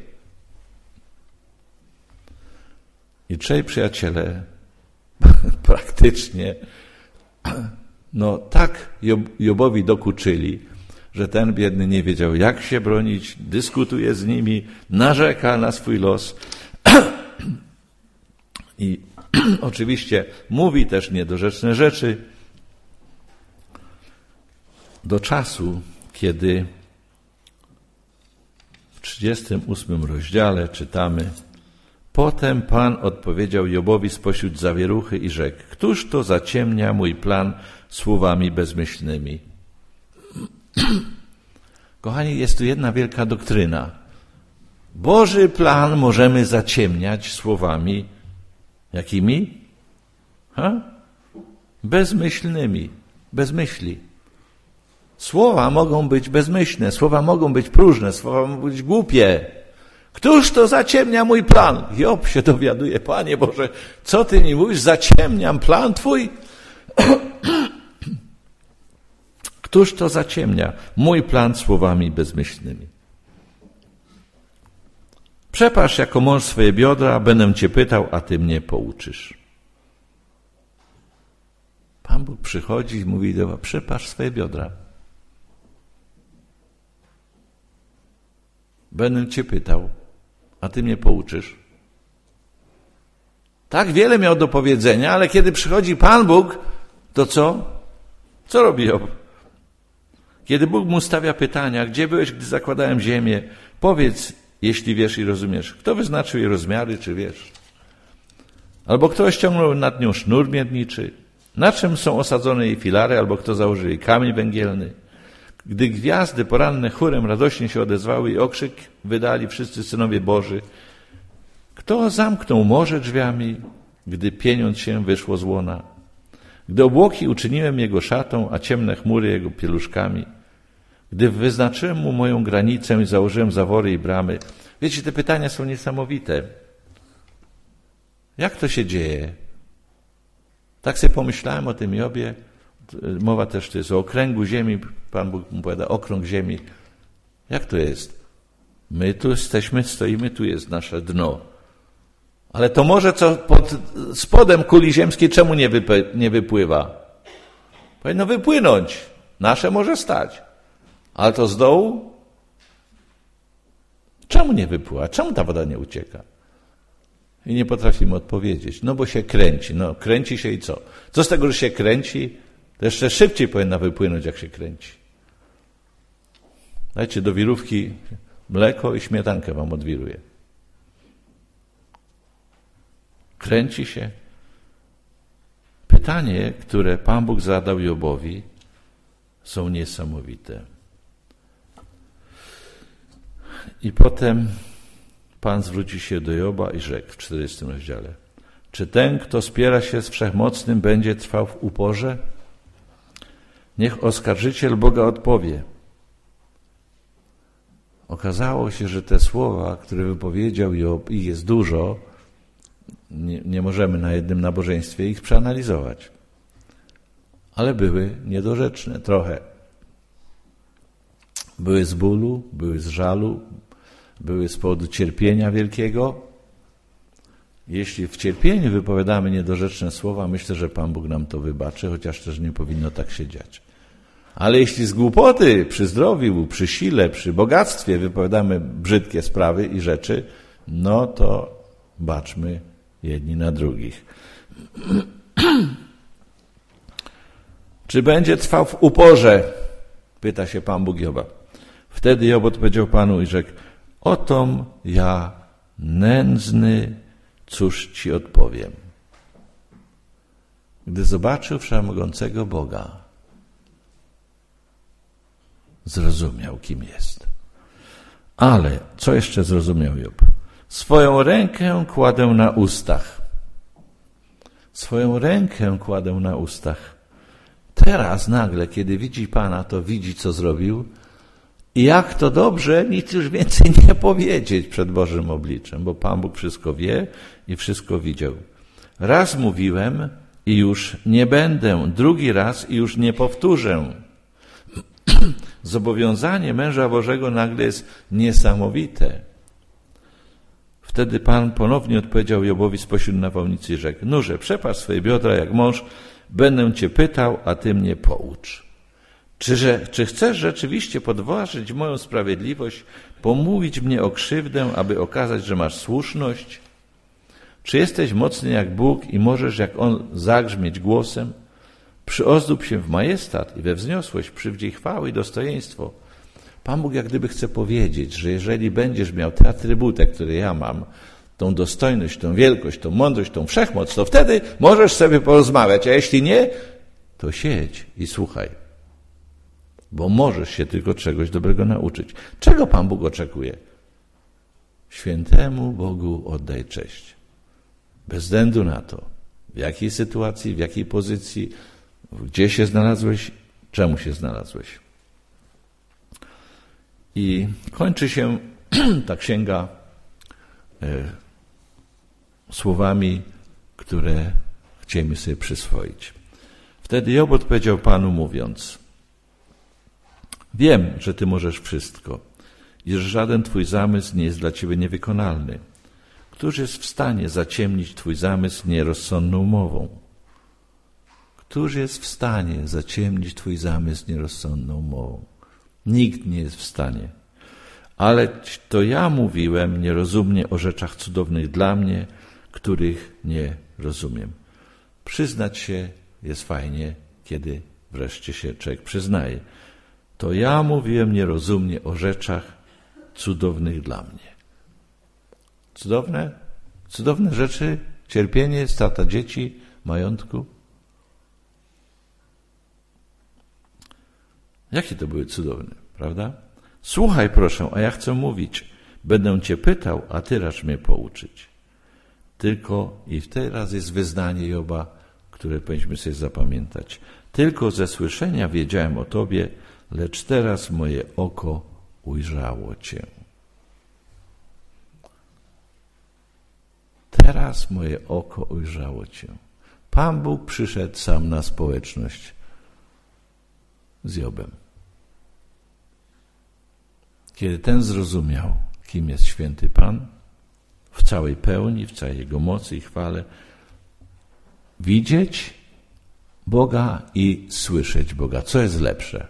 I trzej przyjaciele praktycznie tak Jobowi dokuczyli, że ten biedny nie wiedział, jak się bronić, dyskutuje z nimi, narzeka na swój los. I oczywiście mówi też niedorzeczne rzeczy do czasu, kiedy w 38 rozdziale czytamy: Potem Pan odpowiedział Jobowi spośród zawieruchy i rzekł: Któż to zaciemnia mój plan słowami bezmyślnymi? Kochani, jest tu jedna wielka doktryna. Boży plan możemy zaciemniać słowami jakimi? Bezmyślnymi, bez myśli. Słowa mogą być bezmyślne, słowa mogą być próżne, słowa mogą być głupie. Któż to zaciemnia mój plan? Job się dowiaduje: Panie Boże, co Ty mi mówisz? Zaciemniam plan Twój? Któż to zaciemnia mój plan słowami bezmyślnymi? Przepasz jako mąż swoje biodra, będę Cię pytał, a Ty mnie pouczysz. Pan Bóg przychodzi i mówi do Was: przepasz swoje biodra. Będę Cię pytał, a Ty mnie pouczysz. Tak wiele miał do powiedzenia, ale kiedy przychodzi Pan Bóg, to co? Co robi Job? Kiedy Bóg mu stawia pytania: gdzie byłeś, gdy zakładałem ziemię? Powiedz, jeśli wiesz i rozumiesz. Kto wyznaczył jej rozmiary, czy wiesz? Albo kto ściągnął nad nią sznur miedniczy? Na czym są osadzone jej filary? Albo kto założył jej kamień węgielny? Gdy gwiazdy poranne chórem radośnie się odezwały i okrzyk wydali wszyscy synowie Boży, kto zamknął morze drzwiami, gdy pieniądz się wyszło z łona? Gdy obłoki uczyniłem jego szatą, a ciemne chmury jego pieluszkami, gdy wyznaczyłem mu moją granicę i założyłem zawory i bramy. Wiecie, te pytania są niesamowite. Jak to się dzieje? Tak sobie pomyślałem o tym Jobie. Mowa też to jest o okręgu ziemi. Pan Bóg mu powiada: okrąg ziemi. Jak to jest? My tu jesteśmy, stoimy, tu jest nasze dno. Ale to morze, co pod spodem kuli ziemskiej, czemu nie wypływa? Powinno wypłynąć. Nasze może stać. Ale to z dołu? Czemu nie wypływa? Czemu ta woda nie ucieka? I nie potrafimy odpowiedzieć. No bo się kręci. No kręci się i co? Co z tego, że się kręci? To jeszcze szybciej powinna wypłynąć, jak się kręci. Dajcie do wirówki mleko i śmietankę wam odwiruje. Kręci się. Pytanie, które Pan Bóg zadał Jobowi, są niesamowite. I potem Pan zwróci się do Joba i rzekł w 40 rozdziale: czy ten, kto spiera się z Wszechmocnym, będzie trwał w uporze? Niech oskarżyciel Boga odpowie. Okazało się, że te słowa, które wypowiedział Job, i jest dużo, nie możemy na jednym nabożeństwie ich przeanalizować. Ale były niedorzeczne trochę. Były z bólu, były z żalu, były z powodu cierpienia wielkiego. Jeśli w cierpieniu wypowiadamy niedorzeczne słowa, myślę, że Pan Bóg nam to wybaczy, chociaż też nie powinno tak się dziać. Ale jeśli z głupoty, przy zdrowiu, przy sile, przy bogactwie wypowiadamy brzydkie sprawy i rzeczy, no to baczmy jedni na drugich. Czy będzie trwał w uporze? Pyta się Pan Bóg Joba. Wtedy Job odpowiedział Panu i rzekł: otom ja nędzny, cóż Ci odpowiem? Gdy zobaczył Wszechmogącego Boga, zrozumiał, kim jest. Ale co jeszcze zrozumiał Job? Swoją rękę kładę na ustach. Swoją rękę kładę na ustach. Teraz nagle, kiedy widzi Pana, to widzi, co zrobił. I jak to dobrze, nic już więcej nie powiedzieć przed Bożym obliczem, bo Pan Bóg wszystko wie i wszystko widział. Raz mówiłem i już nie będę, drugi raz i już nie powtórzę. Zobowiązanie męża Bożego nagle jest niesamowite. Wtedy Pan ponownie odpowiedział Jobowi spośród nawałnicy i rzekł: nurze, przepasz swoje biodra jak mąż, będę Cię pytał, a Ty mnie poucz. Czy chcesz rzeczywiście podważyć moją sprawiedliwość, pomówić mnie o krzywdę, aby okazać, że masz słuszność? Czy jesteś mocny jak Bóg i możesz jak On zagrzmieć głosem? Przyozdób się w majestat i we wzniosłość, przywdziej chwały i dostojeństwo. Pan Bóg jak gdyby chce powiedzieć, że jeżeli będziesz miał te atrybuty, które ja mam, tą dostojność, tą wielkość, tą mądrość, tą wszechmoc, to wtedy możesz sobie porozmawiać, a jeśli nie, to siedź i słuchaj. Bo możesz się tylko czegoś dobrego nauczyć. Czego Pan Bóg oczekuje? Świętemu Bogu oddaj cześć. Bez względu na to, w jakiej sytuacji, w jakiej pozycji, gdzie się znalazłeś, czemu się znalazłeś. I kończy się ta księga słowami, które chcielibyśmy sobie przyswoić. Wtedy Job odpowiedział Panu mówiąc: wiem, że Ty możesz wszystko i że żaden Twój zamysł nie jest dla Ciebie niewykonalny. Któż jest w stanie zaciemnić Twój zamysł nierozsądną mową? Któż jest w stanie zaciemnić Twój zamysł nierozsądną mową? Nikt nie jest w stanie. Ale to ja mówiłem nierozumnie o rzeczach cudownych dla mnie, których nie rozumiem. Przyznać się jest fajnie, kiedy wreszcie się człowiek przyznaje. To ja mówiłem nierozumnie o rzeczach cudownych dla mnie. Cudowne? Cudowne rzeczy? Cierpienie, strata dzieci, majątku? Jakie to były cudowne, prawda? Słuchaj proszę, a ja chcę mówić. Będę Cię pytał, a Ty racz mnie pouczyć. Tylko, i teraz jest wyznanie Joba, które powinniśmy sobie zapamiętać. Tylko ze słyszenia wiedziałem o Tobie, lecz teraz moje oko ujrzało Cię. Teraz moje oko ujrzało Cię. Pan Bóg przyszedł sam na społeczność z Jobem. Kiedy ten zrozumiał, kim jest święty Pan, w całej pełni, w całej Jego mocy i chwale, widzieć Boga i słyszeć Boga. Co jest lepsze?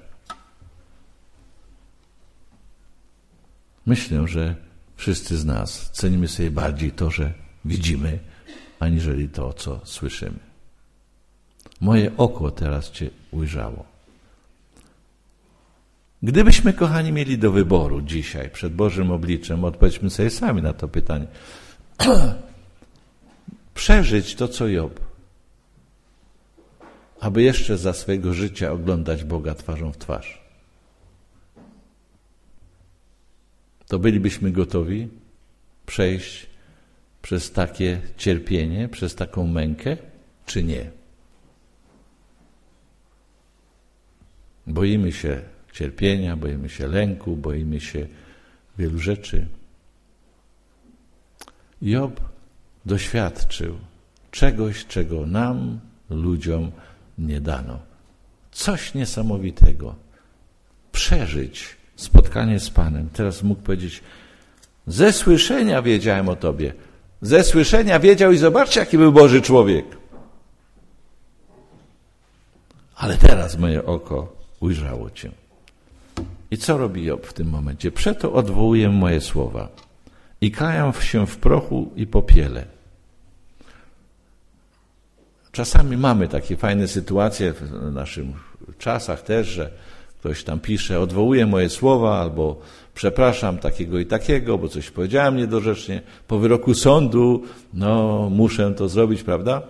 Myślę, że wszyscy z nas cenimy sobie bardziej to, że widzimy, aniżeli to, co słyszymy. Moje oko teraz Cię ujrzało. Gdybyśmy, kochani, mieli do wyboru dzisiaj przed Bożym obliczem, odpowiedzmy sobie sami na to pytanie, przeżyć to, co Job, aby jeszcze za swojego życia oglądać Boga twarzą w twarz. To bylibyśmy gotowi przejść przez takie cierpienie, przez taką mękę, czy nie? Boimy się cierpienia, boimy się lęku, boimy się wielu rzeczy. Job doświadczył czegoś, czego nam, ludziom, nie dano. Coś niesamowitego. Przeżyć spotkanie z Panem. Teraz mógł powiedzieć: ze słyszenia wiedziałem o Tobie. Ze słyszenia wiedział i zobaczcie, jaki był Boży człowiek. Ale teraz moje oko ujrzało Cię. I co robi Job w tym momencie? Przeto odwołuję moje słowa i kajam się w prochu i popiele. Czasami mamy takie fajne sytuacje w naszych czasach też, że ktoś tam pisze: odwołuję moje słowa, albo przepraszam takiego i takiego, bo coś powiedziałem niedorzecznie. Po wyroku sądu, muszę to zrobić, prawda?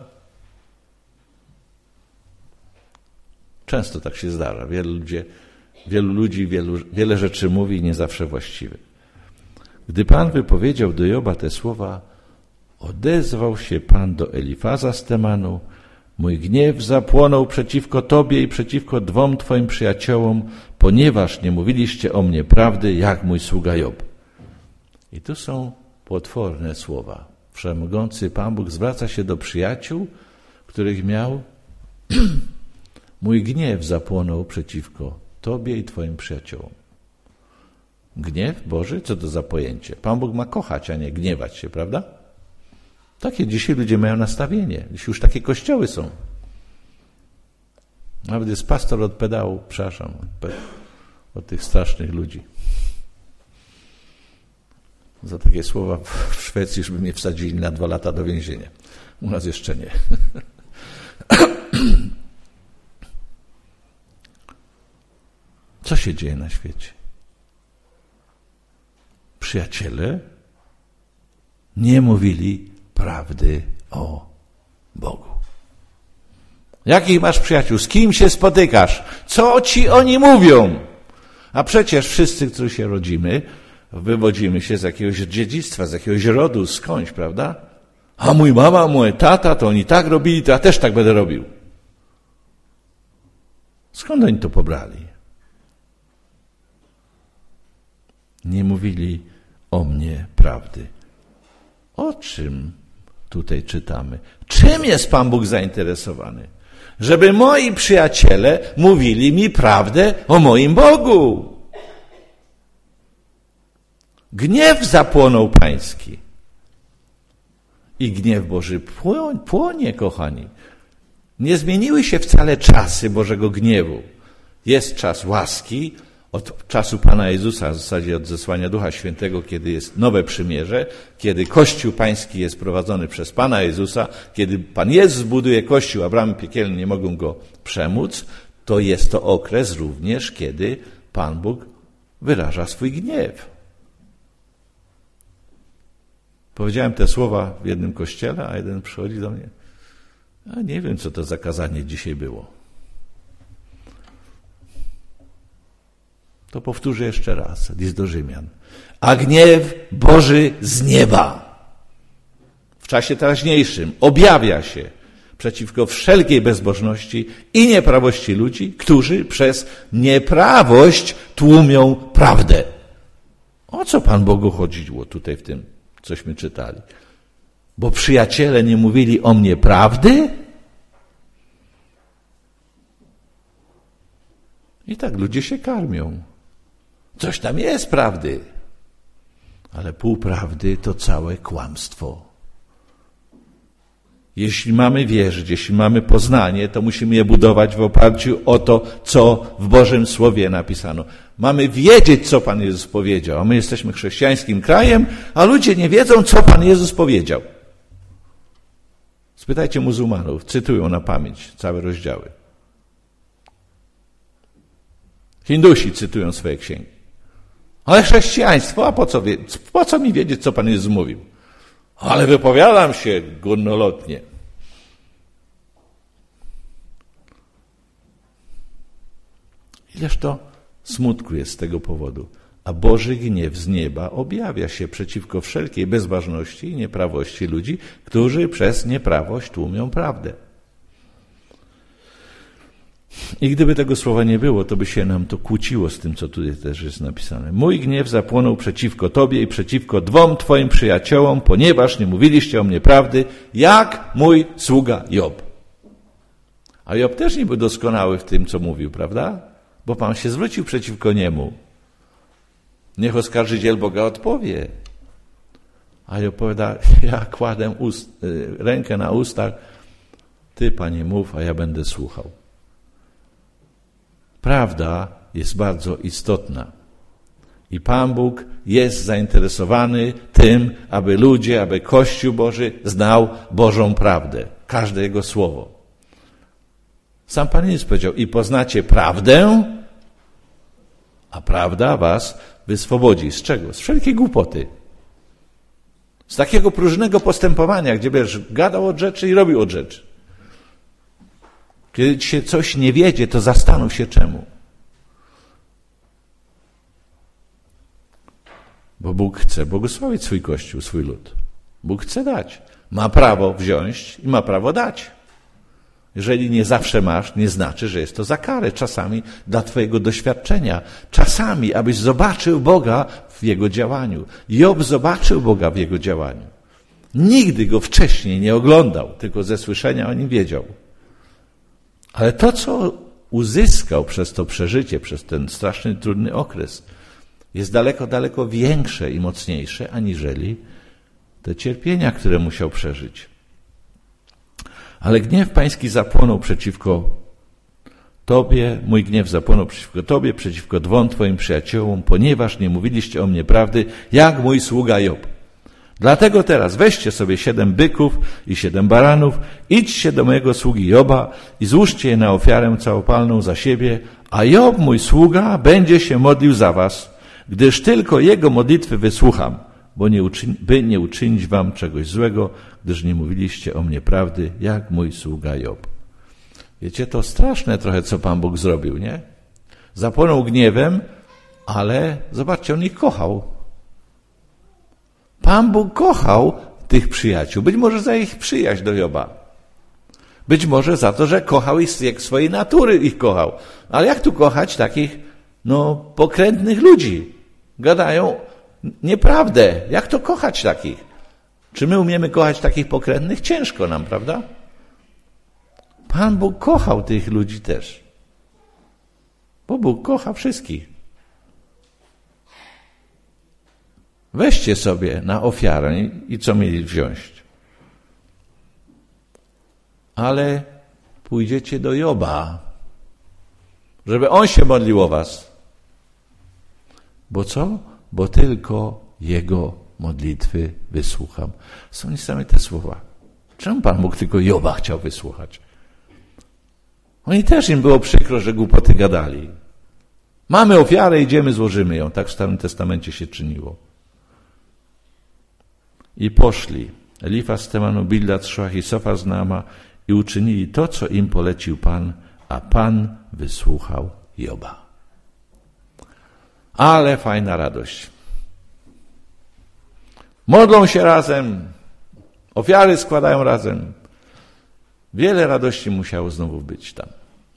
Często tak się zdarza. Wielu ludzi wiele rzeczy mówi i nie zawsze właściwe. Gdy Pan wypowiedział do Joba te słowa, odezwał się Pan do Elifaza z Temanu: mój gniew zapłonął przeciwko Tobie i przeciwko 2 Twoim przyjaciołom, ponieważ nie mówiliście o mnie prawdy, jak mój sługa Job. I tu są potworne słowa. Wszechmogący Pan Bóg zwraca się do przyjaciół, których miał. Mój gniew zapłonął przeciwko Tobie i Twoim przyjaciołom. Gniew Boży? Co to za pojęcie? Pan Bóg ma kochać, a nie gniewać się, prawda? Takie dzisiaj ludzie mają nastawienie. Dzisiaj już takie kościoły są. Nawet jest pastor od pedału, przepraszam, od tych strasznych ludzi. Za takie słowa w Szwecji już by mnie wsadzili na 2 lata do więzienia. U nas jeszcze nie. Co się dzieje na świecie? Przyjaciele nie mówili prawdy o Bogu. Jakich masz przyjaciół? Z kim się spotykasz? Co ci oni mówią? A przecież wszyscy, którzy się rodzimy, wywodzimy się z jakiegoś dziedzictwa, z jakiegoś rodu, skądś, prawda? A mój mama, mój tata, to oni tak robili, to ja też tak będę robił. Skąd oni to pobrali? Nie mówili o mnie prawdy. O czym tutaj czytamy? Czym jest Pan Bóg zainteresowany? Żeby moi przyjaciele mówili mi prawdę o moim Bogu. Gniew zapłonął Pański. I gniew Boży płonie, kochani. Nie zmieniły się wcale czasy Bożego gniewu. Jest czas łaski, od czasu Pana Jezusa, w zasadzie od zesłania Ducha Świętego, kiedy jest nowe przymierze, kiedy Kościół Pański jest prowadzony przez Pana Jezusa, kiedy Pan Jezus buduje Kościół, a bramy piekielne nie mogą go przemóc, to jest to okres również, kiedy Pan Bóg wyraża swój gniew. Powiedziałem te słowa w jednym kościele, a jeden przychodzi do mnie. A nie wiem, co to za kazanie dzisiaj było. To powtórzę jeszcze raz, list do Rzymian. A gniew Boży z nieba w czasie teraźniejszym objawia się przeciwko wszelkiej bezbożności i nieprawości ludzi, którzy przez nieprawość tłumią prawdę. O co Pan Bogu chodziło tutaj w tym, cośmy czytali? Bo przyjaciele nie mówili o mnie prawdy? I tak ludzie się karmią. Coś tam jest prawdy, ale półprawdy to całe kłamstwo. Jeśli mamy wierzyć, jeśli mamy poznanie, to musimy je budować w oparciu o to, co w Bożym Słowie napisano. Mamy wiedzieć, co Pan Jezus powiedział, a my jesteśmy chrześcijańskim krajem, a ludzie nie wiedzą, co Pan Jezus powiedział. Spytajcie muzułmanów, cytują na pamięć całe rozdziały. Hindusi cytują swoje księgi. Ale chrześcijaństwo, a po co mi wiedzieć, co Pan Jezus mówił? Ale wypowiadam się górnolotnie. Ileż to smutku jest z tego powodu. A Boży gniew z nieba objawia się przeciwko wszelkiej bezbożności i nieprawości ludzi, którzy przez nieprawość tłumią prawdę. I gdyby tego słowa nie było, to by się nam to kłóciło z tym, co tutaj też jest napisane. Mój gniew zapłonął przeciwko Tobie i przeciwko 2 Twoim przyjaciołom, ponieważ nie mówiliście o mnie prawdy, jak mój sługa Job. A Job też nie był doskonały w tym, co mówił, prawda? Bo Pan się zwrócił przeciwko niemu. Niech oskarżyciel Boga odpowie. A Job powiada, ja kładę rękę na ustach, Ty, Panie, mów, a ja będę słuchał. Prawda jest bardzo istotna. I Pan Bóg jest zainteresowany tym, aby ludzie, aby Kościół Boży znał Bożą prawdę. Każde Jego słowo. Sam Pan Jezus powiedział, i poznacie prawdę, a prawda was wyswobodzi. Z czego? Z wszelkiej głupoty. Z takiego próżnego postępowania, gdzie będziesz gadał od rzeczy i robił od rzeczy. Kiedy ci się coś nie wiedzie, to zastanów się czemu. Bo Bóg chce błogosławić swój Kościół, swój lud. Bóg chce dać. Ma prawo wziąć i ma prawo dać. Jeżeli nie zawsze masz, nie znaczy, że jest to za karę. Czasami dla twojego doświadczenia. Czasami, abyś zobaczył Boga w Jego działaniu. Job zobaczył Boga w Jego działaniu. Nigdy Go wcześniej nie oglądał, tylko ze słyszenia o Nim wiedział. Ale to, co uzyskał przez to przeżycie, przez ten straszny, trudny okres, jest daleko, daleko większe i mocniejsze, aniżeli te cierpienia, które musiał przeżyć. Ale gniew Pański zapłonął przeciwko Tobie, mój gniew zapłonął przeciwko Tobie, przeciwko 2 Twoim przyjaciołom, ponieważ nie mówiliście o mnie prawdy, jak mój sługa Job. Dlatego teraz weźcie sobie 7 byków i 7 baranów, idźcie do mojego sługi Joba i złóżcie je na ofiarę całopalną za siebie, a Job, mój sługa, będzie się modlił za was, gdyż tylko jego modlitwy wysłucham, by nie uczynić wam czegoś złego, gdyż nie mówiliście o mnie prawdy, jak mój sługa Job. Wiecie, to straszne trochę, co Pan Bóg zrobił, nie? Zapłonął gniewem, ale zobaczcie, on ich kochał. Pan Bóg kochał tych przyjaciół, być może za ich przyjaźń do Joba. Być może za to, że kochał ich jak swojej natury ich kochał. Ale jak tu kochać takich, pokrętnych ludzi? Gadają nieprawdę. Jak to kochać takich? Czy my umiemy kochać takich pokrętnych? Ciężko nam, prawda? Pan Bóg kochał tych ludzi też. Bo Bóg kocha wszystkich. Weźcie sobie na ofiarę i co mieli wziąć. Ale pójdziecie do Joba, żeby on się modlił o was. Bo co? Bo tylko jego modlitwy wysłucham. Są niesamowite słowa. Czemu Pan Bóg tylko Joba chciał wysłuchać? Oni też im było przykro, że głupoty gadali. Mamy ofiarę, idziemy, złożymy ją. Tak w Starym Testamencie się czyniło. I poszli Elifaz z Temanu, Bildad z Szoach i Sofar z Naama i uczynili to, co im polecił Pan, a Pan wysłuchał Joba. Ale fajna radość. Modlą się razem, ofiary składają razem. Wiele radości musiało znowu być tam.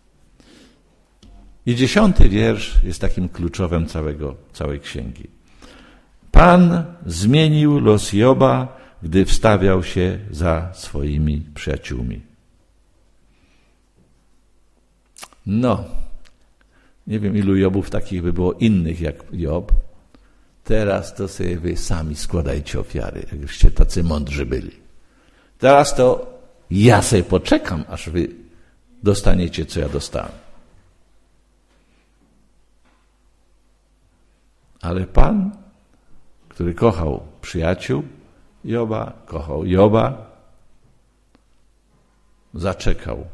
I 10 wiersz jest takim kluczowym całej księgi. Pan zmienił los Joba, gdy wstawiał się za swoimi przyjaciółmi. Nie wiem, ilu Jobów takich by było innych jak Job. Teraz to sobie wy sami składajcie ofiary, jakbyście tacy mądrzy byli. Teraz to ja sobie poczekam, aż wy dostaniecie, co ja dostałem. Ale Pan, który kochał przyjaciół Joba, kochał Joba, zaczekał.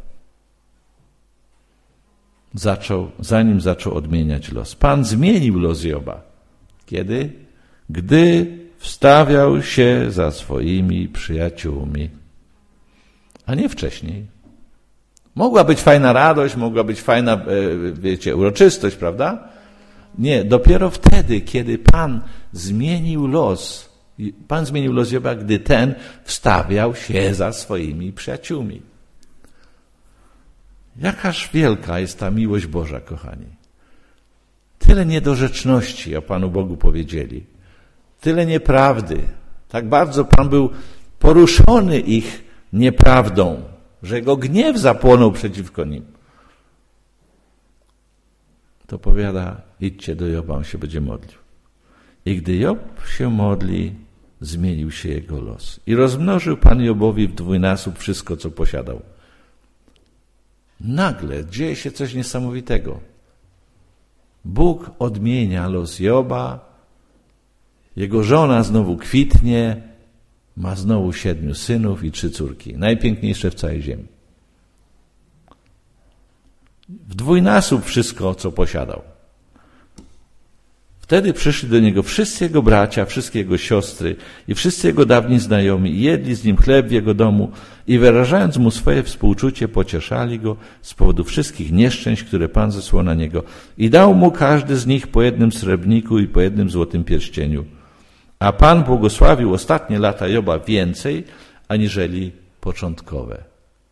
Zanim zaczął odmieniać los. Pan zmienił los Joba. Kiedy? Gdy wstawiał się za swoimi przyjaciółmi, a nie wcześniej. Mogła być fajna radość, mogła być fajna, uroczystość, prawda? Nie, dopiero wtedy, kiedy Pan zmienił los Joba, gdy ten wstawiał się za swoimi przyjaciółmi. Jakaż wielka jest ta miłość Boża, kochani. Tyle niedorzeczności o Panu Bogu powiedzieli. Tyle nieprawdy. Tak bardzo Pan był poruszony ich nieprawdą, że jego gniew zapłonął przeciwko nim. To powiada, idźcie do Joba, on się będzie modlił. I gdy Job się modli, zmienił się jego los. I rozmnożył Pan Jobowi w 2-nasób wszystko, co posiadał. Nagle dzieje się coś niesamowitego. Bóg odmienia los Joba, jego żona znowu kwitnie, ma znowu 7 synów i 3 córki, najpiękniejsze w całej ziemi. W 2-nasób wszystko, co posiadał. Wtedy przyszli do niego wszyscy jego bracia, wszystkie jego siostry i wszyscy jego dawni znajomi i jedli z nim chleb w jego domu i wyrażając mu swoje współczucie, pocieszali go z powodu wszystkich nieszczęść, które Pan zesłał na niego i dał mu każdy z nich po 1 srebrniku i po 1 złotym pierścieniu. A Pan błogosławił ostatnie lata Joba więcej, aniżeli początkowe.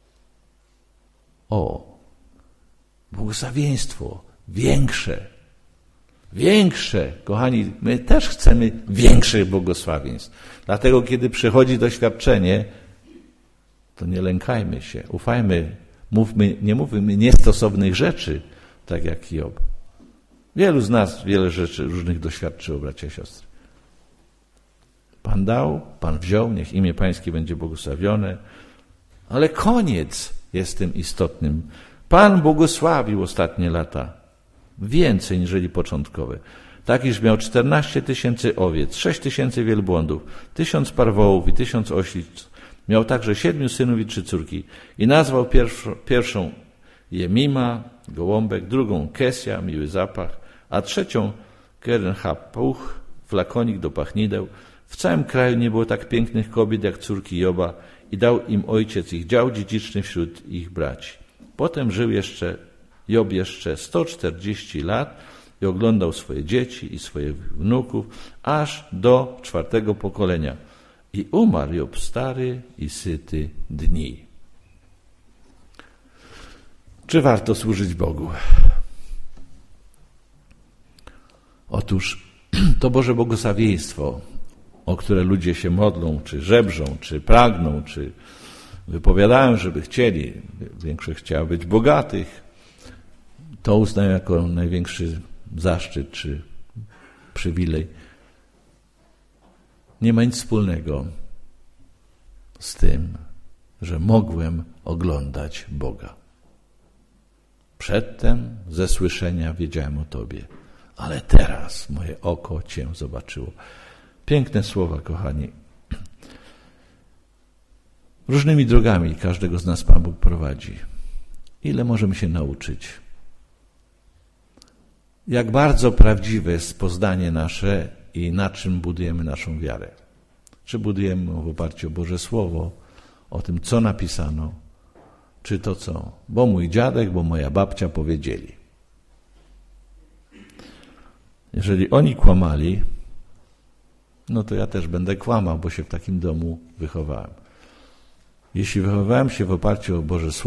Błogosławieństwo większe. Większe, kochani, my też chcemy większych błogosławieństw. Dlatego, kiedy przychodzi doświadczenie, to nie lękajmy się, ufajmy, nie mówmy niestosownych rzeczy, tak jak Job. Wielu z nas wiele rzeczy różnych doświadczyło, bracia i siostry. Pan dał, Pan wziął, niech imię Pańskie będzie błogosławione, ale koniec jest tym istotnym. Pan błogosławił ostatnie lata. Więcej niżeli początkowe. Tak, iż miał 14 000 owiec, 6 000 wielbłądów, 1000 par wołów i 1000 oślic. Miał także 7 synów i 3 córki. I nazwał pierwszą Jemima, gołąbek, drugą Kesja, miły zapach, a trzecią Keren-Hapuch, flakonik do pachnideł, W całym kraju nie było tak pięknych kobiet jak córki Joba i dał im ojciec ich dział dziedziczny wśród ich braci. Potem żył Job jeszcze 140 lat i oglądał swoje dzieci i swoich wnuków aż do 4. pokolenia. I umarł Job stary i syty dni. Czy warto służyć Bogu? Otóż to Boże błogosławieństwo, o które ludzie się modlą, czy żebrzą, czy pragną, czy wypowiadają, żeby chcieli, większość chciała być bogatych, to uznają jako największy zaszczyt czy przywilej. Nie ma nic wspólnego z tym, że mogłem oglądać Boga. Przedtem ze słyszenia wiedziałem o Tobie, ale teraz moje oko Cię zobaczyło. Piękne słowa, kochani. Różnymi drogami każdego z nas Pan Bóg prowadzi. Ile możemy się nauczyć? Jak bardzo prawdziwe jest poznanie nasze i na czym budujemy naszą wiarę. Czy budujemy w oparciu o Boże Słowo, o tym, co napisano, czy to co? Bo mój dziadek, bo moja babcia powiedzieli. Jeżeli oni kłamali, no to ja też będę kłamał, bo się w takim domu wychowałem. Jeśli wychowałem się w oparciu o Boże Słowo,